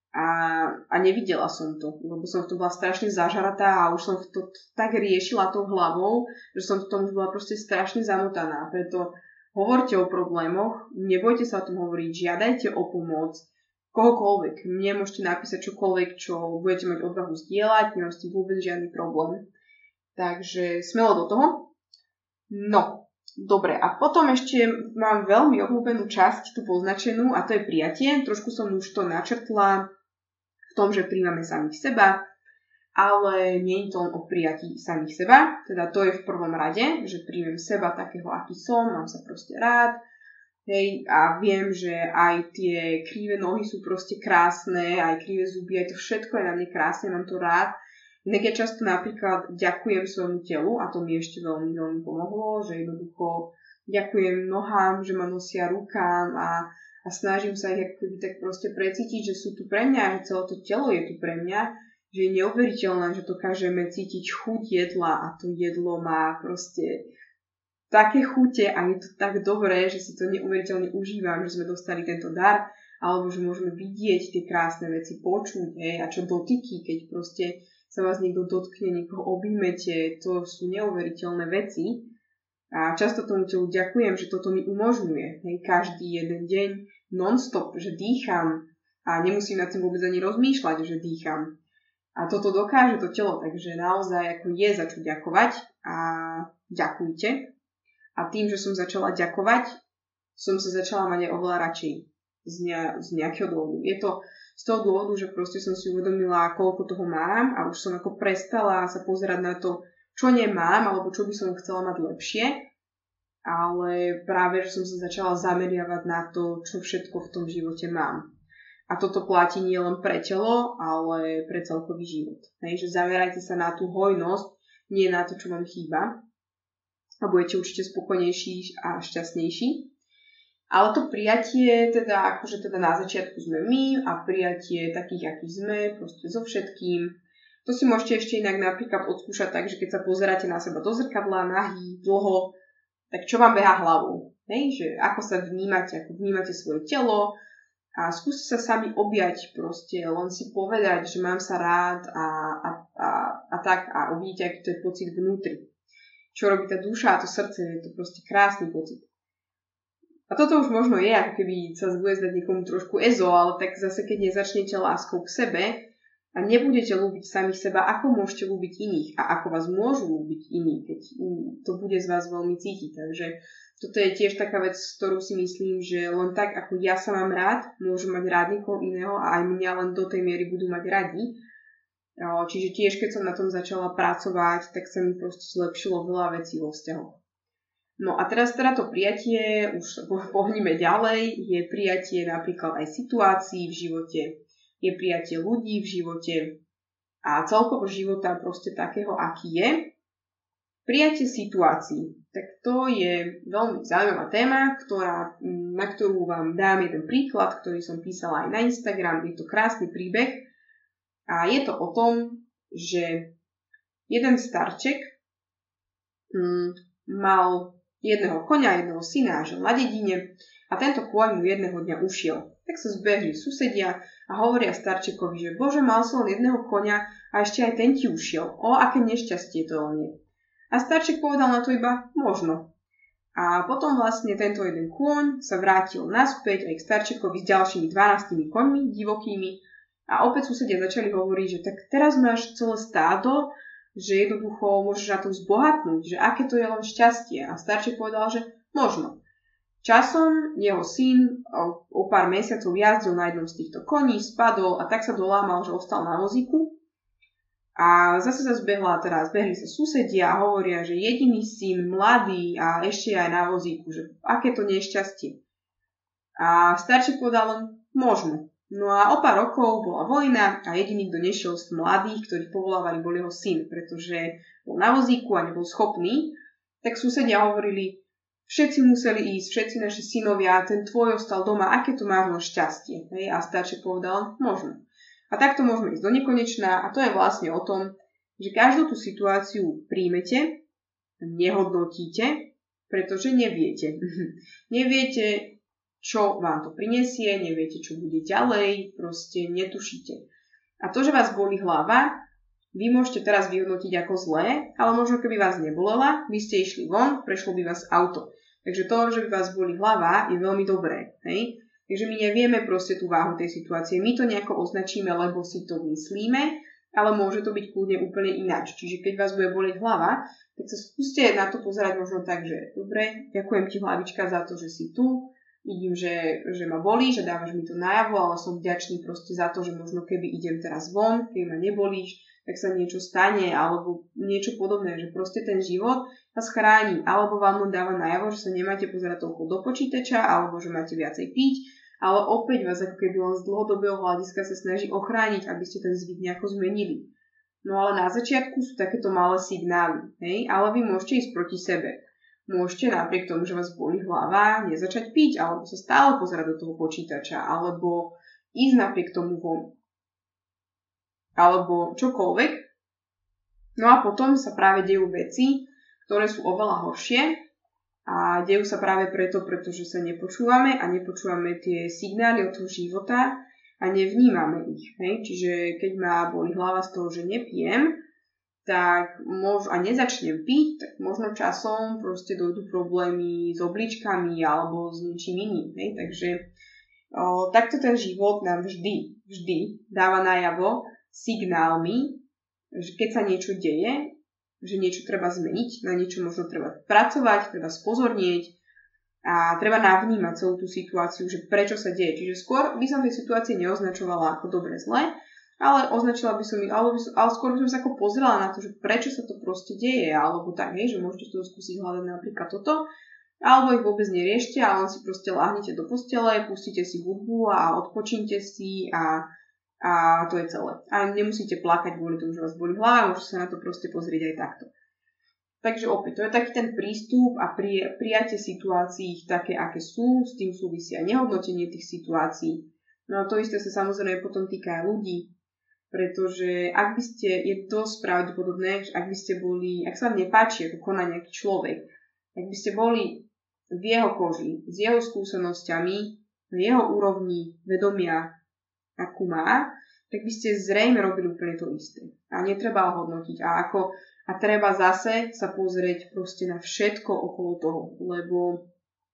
a nevidela som to, lebo som v tom bola strašne zažaratá a už som to tak riešila tou hlavou, že som v tom už bola proste strašne zamotaná. Preto hovorte o problémoch, nebojte sa o tom hovoriť, žiadajte o pomoc, kohokoľvek. Mne môžete napísať čokoľvek, čo budete mať odvahu zdieľať, nemám s tým vôbec žiadny problém. Takže smelo do toho. No, dobre. A potom ešte mám veľmi obľúbenú časť tu poznačenú a to je prijatie. Trošku som už to načrtla v tom, že príjmame samých seba, ale nie je to len o prijatí samých seba. Teda to je v prvom rade, že príjmem seba takého, aký som, mám sa proste rád. Hej, a viem, že aj tie krivé nohy sú proste krásne, aj krivé zuby, aj to všetko je na mne krásne, mám to rád. Inak ja často napríklad ďakujem svojmu telu a to mi ešte veľmi, veľmi pomohlo, že jednoducho ďakujem nohám, že ma nosia rukám a snažím sa ich akoby tak proste precítiť, že sú tu pre mňa, že celé to telo je tu pre mňa, že je neuveriteľné, že dokážeme cítiť chuť jedla a to jedlo má proste také chute a je to tak dobré, že si to neuveriteľne užívam, že sme dostali tento dar, alebo že môžeme vidieť tie krásne veci, počuť, a čo dotyky, keď proste sa vás niekto dotkne, niekoho objímete, to sú neuveriteľné veci. A často tomu telu ďakujem, že toto mi umožňuje. Každý jeden deň non-stop, že dýcham a nemusím nad tým vôbec ani rozmýšľať, že dýcham. A toto dokáže to telo, takže naozaj ako je za čo ďakovať a ďakujte. A tým, že som začala ďakovať, som sa začala mať aj oveľa radšej z nejakého dôvodu. Je to z toho dôvodu, že proste som si uvedomila, koľko toho mám a už som ako prestala sa pozerať na to, čo nemám alebo čo by som chcela mať lepšie, ale práve, že som sa začala zameriavať na to, čo všetko v tom živote mám. A toto platí nie len pre telo, ale pre celkový život. Že zamerajte sa na tú hojnosť, nie na to, čo vám chýba. A budete určite spokojnejší a šťastnejší. Ale to prijatie, teda akože teda na začiatku sme my a prijatie takých, akí sme, proste so všetkým. To si môžete ešte inak napríklad odskúšať tak, že keď sa pozeráte na seba do zrkadla, nahý, dlho, tak čo vám behá hlavou? Hej? Že ako sa vnímate, ako vnímate svoje telo a skúste sa sami objať proste, len si povedať, že mám sa rád a tak a uvidíte, aký to je pocit vnútri. Čo robí tá duša a to srdce, je to proste krásny pocit. A toto už možno je, ako keby sa bude zdať niekomu trošku ezo, ale tak zase keď nezačnete láskou k sebe a nebudete ľúbiť samých seba, ako môžete ľúbiť iných a ako vás môžu ľúbiť iní, keď to bude z vás veľmi cítiť. Takže toto je tiež taká vec, ktorú si myslím, že len tak, ako ja sa mám rád, môžem mať rád niekoho iného a aj mňa len do tej miery budú mať radi. Čiže tiež, keď som na tom začala pracovať, tak sa mi proste zlepšilo veľa vecí vo vzťahu. No a teraz teda to prijatie, už pohníme ďalej, je prijatie napríklad aj situácií v živote, je prijatie ľudí v živote a celkovo života proste takého, aký je. Prijatie situácií, tak to je veľmi zaujímavá téma, na ktorú vám dám jeden príklad, ktorý som písala aj na Instagram, je to krásny príbeh. A je to o tom, že jeden starček mal jedného koňa, jedného syna, žil na dedine a tento kôň mu jedného dňa ušiel. Tak sa zbehli susedia a hovoria starčekovi, že bože, mal som len jedného koňa a ešte aj ten ti ušiel. O, aké nešťastie to len je. A starček povedal na to iba možno. A potom vlastne tento jeden kôň sa vrátil naspäť aj k starčekovi s ďalšími 12 koňmi divokými. A opäť susedia začali hovoriť, že tak teraz máš celé stádo, že jednoducho môžeš na to zbohatnúť, že aké to je len šťastie. A starček povedal, že možno. Časom jeho syn o pár mesiacov jazdil na jednom z týchto koní, spadol a tak sa dolámal, že ostal na vozíku. A zase sa zbehli sa susedia a hovoria, že jediný syn, mladý a ešte aj na vozíku, že aké to nešťastie. A starček povedal len možno. No a o pár rokov bola vojna a jediný, kto nešiel z mladých, ktorých povolávali, bol jeho syn, pretože bol na vozíku a nebol schopný. Tak susedia hovorili, všetci museli ísť, všetci naši synovia, ten tvoj ostal doma, aké to máš len šťastie. Hej? A starček povedal, možno. A takto môžeme ísť do nekonečna a to je vlastne o tom, že každú tú situáciu príjmete, nehodnotíte, pretože neviete. Neviete, čo vám to prinesie, neviete, čo bude ďalej, proste netušíte. A to, že vás bolí hlava, vy môžete teraz vyhodnotiť ako zlé, ale možno keby vás nebolela, vy ste išli von, prešlo by vás auto. Takže to, že by vás bolí hlava, je veľmi dobré. Hej? Takže my nevieme proste tú váhu tej situácie. My to nejako označíme, lebo si to myslíme, ale môže to byť kľudne úplne ináč. Čiže keď vás bude bolieť hlava, tak sa skúste na to pozerať možno tak, že dobre, ďakujem ti hlavička za to, že si tu. Vidím, že ma bolí, že dávaš mi to najavo, ale som vďačný proste za to, že možno keby idem teraz von, keď ma nebolíš, tak sa niečo stane, alebo niečo podobné, že proste ten život vás chráni, alebo vám len dáva najavo, že sa nemáte pozerať toľko do počítača, alebo že máte viacej piť, ale opäť vás ako keby len z dlhodobého hľadiska sa snaží ochrániť, aby ste ten zvyk nejako zmenili. No ale na začiatku sú takéto malé signály, hej? Ale vy môžete ísť proti sebe. Môžete napriek tomu, že vás bolí hlava, nezačať piť, alebo sa stále pozerať do toho počítača, alebo ísť napriek tomu von. Alebo čokoľvek. No a potom sa práve dejú veci, ktoré sú oveľa horšie a dejú sa práve preto, pretože sa nepočúvame a nepočúvame tie signály od toho života a nevnímame ich. Hej? Čiže keď ma bolí hlava z toho, že nepijem, tak a nezačnem piť, tak možno časom proste dojdú problémy s obličkami alebo s niečím iným. Hej? Takže takto ten život nám vždy dáva najavo signálmi, že keď sa niečo deje, že niečo treba zmeniť, na niečo možno treba pracovať, treba spozornieť a treba navnímať celú tú situáciu, že prečo sa deje. Čiže skôr by som tej situácie neoznačovala ako dobre zlé, ale označila by som ich, ale skôr by som sa ako pozrela na to, že prečo sa to proste deje, alebo tak, hej, že môžete to skúsiť hľadať napríklad toto, alebo ich vôbec neriešte a len si proste láhnete do postele, pustíte si hudbu a odpočínte si a to je celé. A nemusíte plakať kvôli tomu, že vás bolí hlava, môžete sa na to proste pozrieť aj takto. Takže opäť, to je taký ten prístup a prijatie situácií také, aké sú, s tým súvisia nehodnotenie tých situácií. No a to isté sa samozrejme potom týka aj ľudí, pretože ak by ste, je dosť pravdepodobné, že ak by ste boli, ak sa vám nepáči, ako koná nejaký človek, ak by ste boli v jeho koži, s jeho skúsenosťami, v jeho úrovni vedomia, akú má, tak by ste zrejme robili úplne to isté. A netreba ho hodnotiť. A treba zase sa pozrieť proste na všetko okolo toho, lebo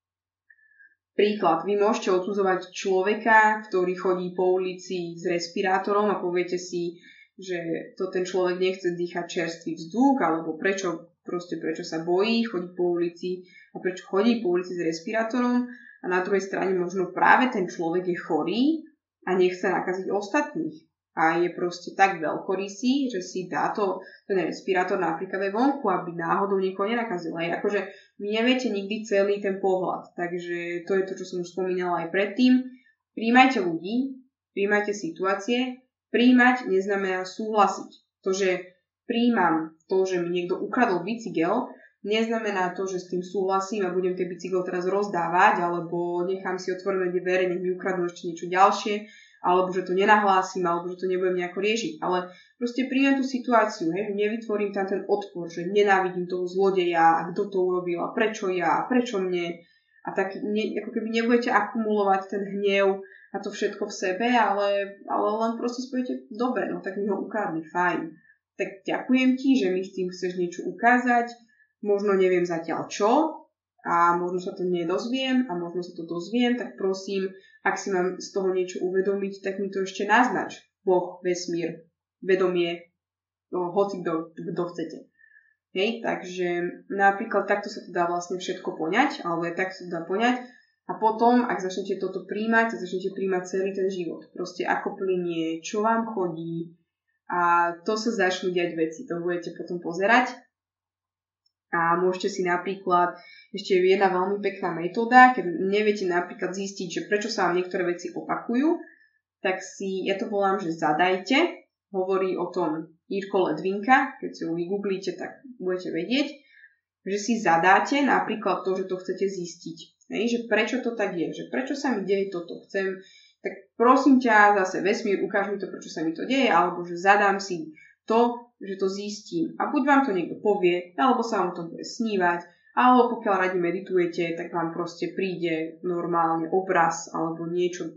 príklad, vy môžete odsudzovať človeka, ktorý chodí po ulici s respirátorom a poviete si, že to ten človek nechce dýchať čerstvý vzduch, alebo prečo sa bojí chodiť po ulici a prečo chodí po ulici s respirátorom a na druhej strane možno práve ten človek je chorý a nechce nakaziť ostatných. A je proste tak veľkorysý, že si dá ten respirátor napríklad aj vonku, aby náhodou niekoho nenakazil. Aj akože vy neviete nikdy celý ten pohľad. Takže to je to, čo som už spomínala aj predtým. Prijímajte ľudí, prijímajte situácie. Prijímať neznamená súhlasiť. To, že prijímam to, že mi niekto ukradol bicykel, neznamená to, že s tým súhlasím a budem ten bicykel teraz rozdávať, alebo nechám si otvorené dvere, nech mi ukradnú ešte niečo ďalšie, alebo že to nenahlásim, alebo že to nebudem nejako riešiť. Ale proste príjem tú situáciu, nevytvorím tam ten odpor, že nenávidím toho zlodeja a kto to urobil a prečo ja a prečo mne. A tak ako keby nebudete akumulovať ten hnev a to všetko v sebe, ale len proste spojíte, dobre, no tak mi ho ukradli, fajn. Tak ďakujem ti, že mi s tým chceš niečo ukázať, možno neviem zatiaľ čo, a možno sa to nedozviem a možno sa to dozviem, tak prosím, ak si mám z toho niečo uvedomiť, tak mi to ešte naznač. Boh, vesmír, vedomie, hoci kto chcete. Hej, takže napríklad takto sa to dá vlastne všetko poňať, alebo aj tak sa to dá poňať. A potom, ak začnete toto príjmať, začnete príjmať celý ten život. Proste ako plynie, čo vám chodí a to sa začnú diať veci. To budete potom pozerať. A môžete si napríklad, ešte jedna veľmi pekná metóda, keď neviete napríklad zistiť, že prečo sa vám niektoré veci opakujú, tak si, ja to volám, že zadajte, hovorí o tom Jirko Ledvinka, keď si ho vygooglíte, tak budete vedieť, že si zadáte napríklad to, že to chcete zistiť. Že prečo to tak je, že prečo sa mi deje toto, tak prosím ťa, zase vesmír, ukáž mi to, prečo sa mi to deje, alebo že zadám si to, že to zistím. A buď vám to niekto povie, alebo sa vám to bude snívať, alebo pokiaľ radi meditujete, tak vám proste príde normálne obraz, alebo niečo,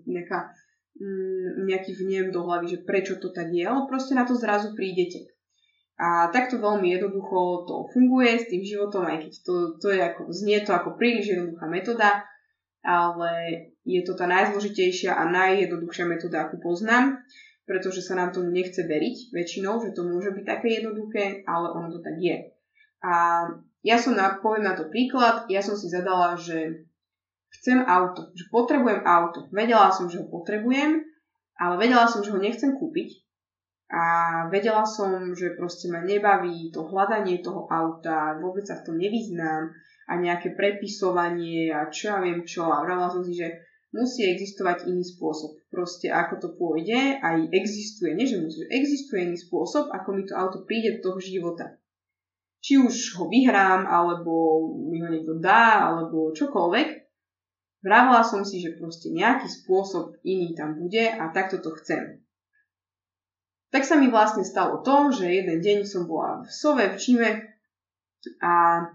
nejaký vnem do hlavy, že prečo to tak je, alebo proste na to zrazu prídete. A takto veľmi jednoducho to funguje s tým životom, aj keď to je ako, znie to ako príliš jednoduchá metóda, ale je to tá najzložitejšia a najjednoduchšia metóda, akú poznám, pretože sa nám tomu nechce veriť väčšinou, že to môže byť také jednoduché, ale ono to tak je. A ja poviem na to príklad, ja som si zadala, že chcem auto, že potrebujem auto. Vedela som, že ho potrebujem, ale vedela som, že ho nechcem kúpiť. A vedela som, že proste ma nebaví to hľadanie toho auta, vôbec sa v tom nevyznám a nejaké prepisovanie a čo ja viem čo. A vravela som si, že musí existovať iný spôsob. Proste ako to pôjde, aj existuje, nie že musí, existuje iný spôsob, ako mi to auto príde do toho života. Či už ho vyhrám, alebo mi ho niekto dá, alebo čokoľvek. Vravela som si, že proste nejaký spôsob iný tam bude a takto to chcem. Tak sa mi vlastne stalo to, že jeden deň som bola v Sove, v Číme a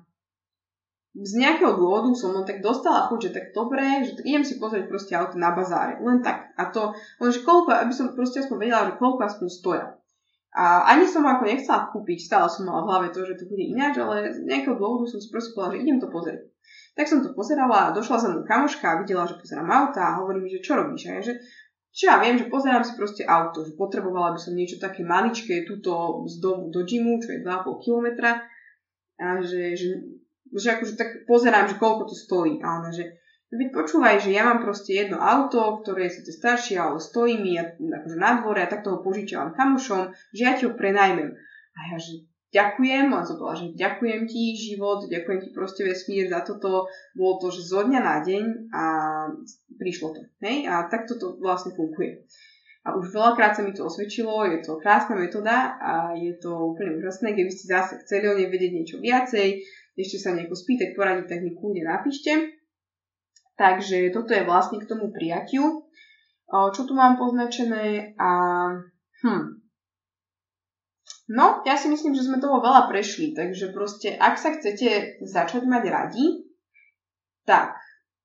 z nejakého dôvodu som tak dostala chuť, že tak dobre, že tak idem si pozrieť proste auto na bazáre. Len tak. A to, lenže koľko, aby som proste aspoň vedela, že koľko aspoň stoja. A ani som ho ako nechcela kúpiť, stále som mala v hlave to, že to bude ináč, ale z nejakého dôvodu som si proste povedala, že idem to pozrieť. Tak som to pozerala a došla za mnou kamoška a videla, že pozerám auta a hovorí mi, že čo robíš? A ja, že čo ja viem, že pozerám si proste auto, že potrebovala by som niečo také maličké tuto z domu do gymu, čo je 2,5 kilometra a že akože tak pozerám, že koľko to stojí. A ona, že počúvaj, že ja mám proste jedno auto, ktoré je síce staršie, ale stojí mi akože na dvore a tak toho požičiavam kamošom, že ja ti ho prenajmem. A ja, že ďakujem, a som povedala, že ďakujem ti život, ďakujem ti proste vesmír za toto. Bolo to, že zo dňa na deň a prišlo to. Hej? A takto to vlastne funguje. A už veľakrát sa mi to osvedčilo, je to krásna metóda a je to úplne úžasné. Keby ste zase chceli o nej vedieť niečo viacej, ešte sa nejako spýtať, poradiť, tak mi kľudne napíšte. Takže toto je vlastne k tomu prijatiu. Čo tu mám poznačené? No, ja si myslím, že sme toho veľa prešli, takže proste, ak sa chcete začať mať radi, tak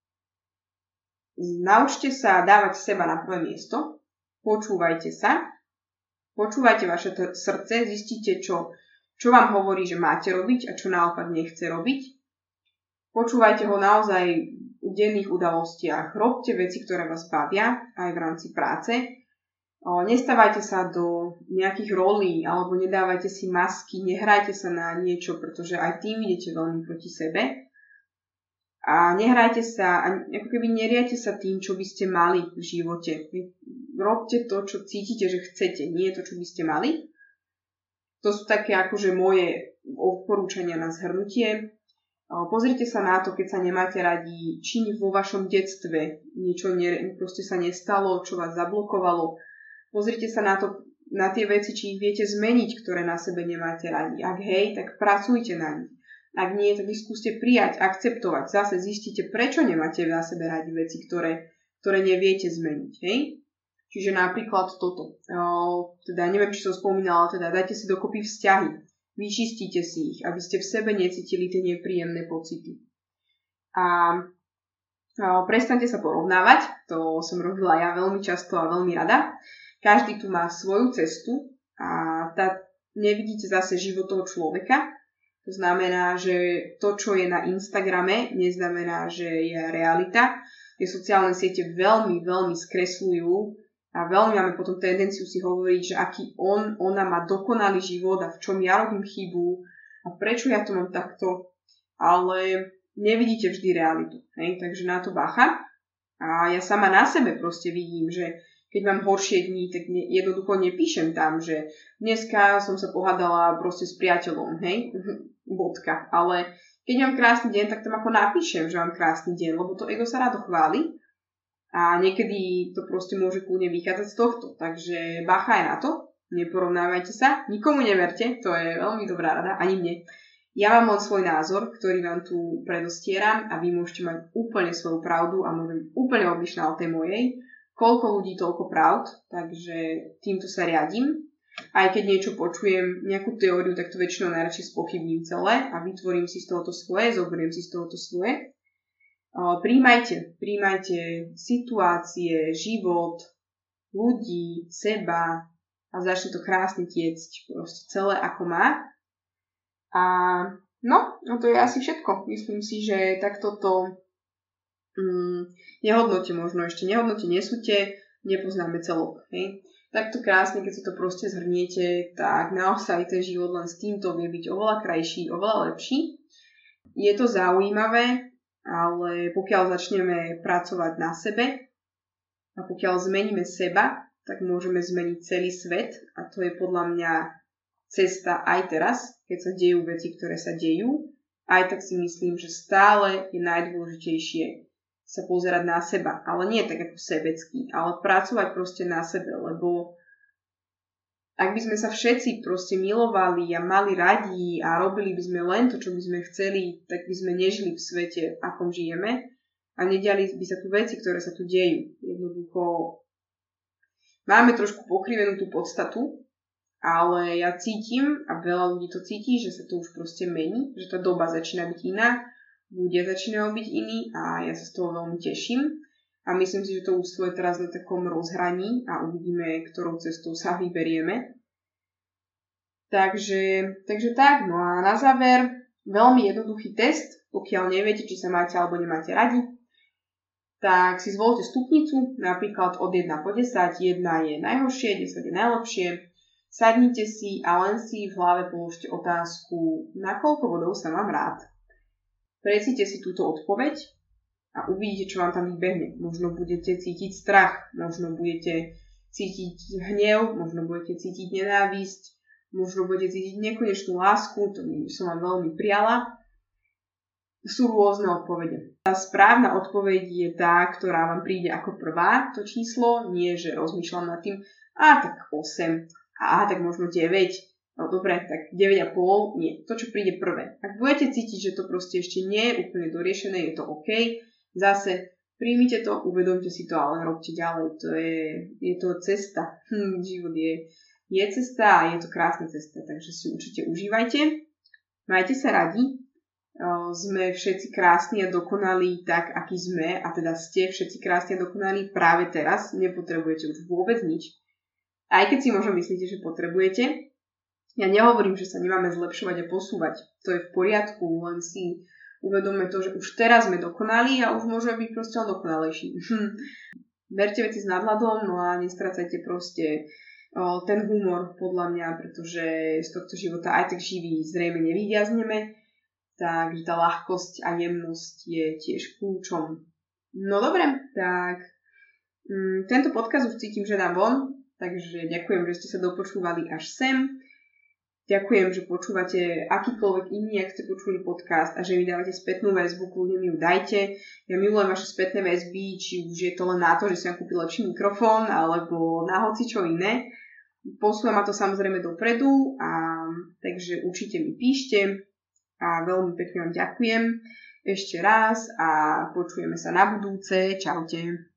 naučte sa dávať seba na prvé miesto, počúvajte sa, počúvajte vaše srdce, zistite, čo vám hovorí, že máte robiť a čo naopak nechce robiť. Počúvajte ho naozaj v denných udalostiach, robte veci, ktoré vás bavia, aj v rámci práce. Nestávajte sa do nejakých rolí alebo nedávajte si masky, nehrajte sa na niečo, pretože aj tým idete veľmi proti sebe. A nehrajte sa, ako keby neriate sa tým, čo by ste mali v živote. Robte to, čo cítite, že chcete, nie to, čo by ste mali. To sú také akože moje odporúčania na zhrnutie. Pozrite sa na to, keď sa nemáte radi, či vo vašom detstve niečo proste sa nestalo, čo vás zablokovalo. Pozrite sa na tie veci, či ich viete zmeniť, ktoré na sebe nemáte radi. Ak hej, tak pracujte na nich. Ak nie, tak ich skúste prijať, akceptovať. Zase zistite, prečo nemáte na sebe radi veci, ktoré neviete zmeniť. Hej? Čiže napríklad toto. Teda neviem, či som spomínala, teda dajte si dokopy vzťahy. Vyčistite si ich, aby ste v sebe necítili tie nepríjemné pocity. A prestaňte sa porovnávať. To som robila ja veľmi často a veľmi rada. Každý tu má svoju cestu a nevidíte zase život toho človeka. To znamená, že to, čo je na Instagrame, neznamená, že je realita. Tie sociálne siete veľmi, veľmi skresľujú a veľmi máme potom tendenciu si hovoriť, že aký ona má dokonalý život a v čom ja robím chybu a prečo ja to mám takto. Ale nevidíte vždy realitu. Hej? Takže na to bacha. A ja sama na sebe proste vidím, že keď mám horšie dni, tak jednoducho nepíšem tam, že dneska som sa pohádala proste s priateľom, hej, bodka. Ale keď mám krásny deň, tak tam ako napíšem, že mám krásny deň, lebo to ego sa rádo chváli a niekedy to proste môže kľudne vychádzať z tohto. Takže bacha aj na to, neporovnávajte sa, nikomu neverte, to je veľmi dobrá rada, ani mne. Ja mám len svoj názor, ktorý vám tu predostieram a vy môžete mať úplne svoju pravdu a môžem úplne odlišná od tej mojej. Koľko ľudí, toľko pravd, takže týmto sa riadím. Aj keď niečo počujem, nejakú teóriu, tak to väčšinou najradšej spochybním celé a vytvorím si z tohoto svoje, zoberiem si z tohoto svoje. Príjmajte situácie, život, ľudí, seba a začne to krásne tiecť proste celé ako má. A no to je asi všetko. Myslím si, že takto to nehodnote možno ešte, nesúďte, nepoznáme celok. Hej. Takto krásne, keď si to proste zhrniete, tak naozaj ten život len s týmto vie byť oveľa krajší, oveľa lepší. Je to zaujímavé, ale pokiaľ začneme pracovať na sebe a pokiaľ zmeníme seba, tak môžeme zmeniť celý svet a to je podľa mňa cesta aj teraz, keď sa dejú veci, ktoré sa dejú. Aj tak si myslím, že stále je najdôležitejšie sa pozerať na seba, ale nie tak ako sebecký, ale pracovať proste na sebe, lebo ak by sme sa všetci proste milovali a mali radi a robili by sme len to, čo by sme chceli, tak by sme nežili v svete, v akom žijeme a nediali by sa tu veci, ktoré sa tu dejú. Jednoducho máme trošku pokrivenú tú podstatu, ale ja cítim a veľa ľudí to cíti, že sa to už proste mení, že tá doba začína byť iná, ľudia začínajú byť iní a ja sa z toho veľmi teším a myslím si, že to ústvo je teraz na takom rozhraní a uvidíme, ktorou cestou sa vyberieme. Takže tak, no a na záver veľmi jednoduchý test, pokiaľ neviete, či sa máte alebo nemáte radi, tak si zvolte stupnicu, napríklad od 1 po 10, 1 je najhoršie, 10 je najlepšie, sadnite si a len si v hlave položte otázku, na koľko bodov sa mám rád. Precíte si túto odpoveď a uvidíte, čo vám tam vybehne. Možno budete cítiť strach, možno budete cítiť hnev, možno budete cítiť nenávisť, možno budete cítiť nekonečnú lásku, to by som vám veľmi prijala. sú rôzne odpovede. Tá správna odpoveď je tá, ktorá vám príde ako prvá, to číslo, nie že rozmýšľam nad tým, tak 8, tak možno 9, no dobre, tak 9,5, nie, to čo príde prvé. Ak budete cítiť, že to proste ešte nie je úplne doriešené, je to OK, zase príjmite to, uvedomte si to, ale robte ďalej, je to cesta, život je cesta a je to krásna cesta, takže si určite užívajte, majte sa radi. Sme všetci krásni a dokonalí tak, aký sme, a teda ste všetci krásni a dokonalí práve teraz, nepotrebujete už vôbec nič. Aj keď si možno myslíte, že potrebujete. Ja nehovorím, že sa nemáme zlepšovať a posúvať. To je v poriadku, len si uvedomme to, že už teraz sme dokonalí a už môžeme byť proste dokonalejší. Berte veci s nadhľadom, no a nestracajte proste ten humor podľa mňa, pretože z tohto života aj tak živý zrejme nevyviazneme. Takže tá ľahkosť a jemnosť je tiež kľúčom. No dobre, tak tento podcast už cítim, že dám von, takže ďakujem, že ste sa dopočúvali až sem. Ďakujem, že počúvate akýkoľvek iný, ak ste počuli podcast a že mi dávate spätnú väzbu, kľudne mi ju dajte. Ja milujem vaše spätné väzby, či už je to len na to, že si vám kúpil lepší mikrofón, alebo na hocičo iné. Posúva ma to samozrejme dopredu, takže určite mi píšte. A veľmi pekne vám ďakujem ešte raz a počujeme sa na budúce. Čaute.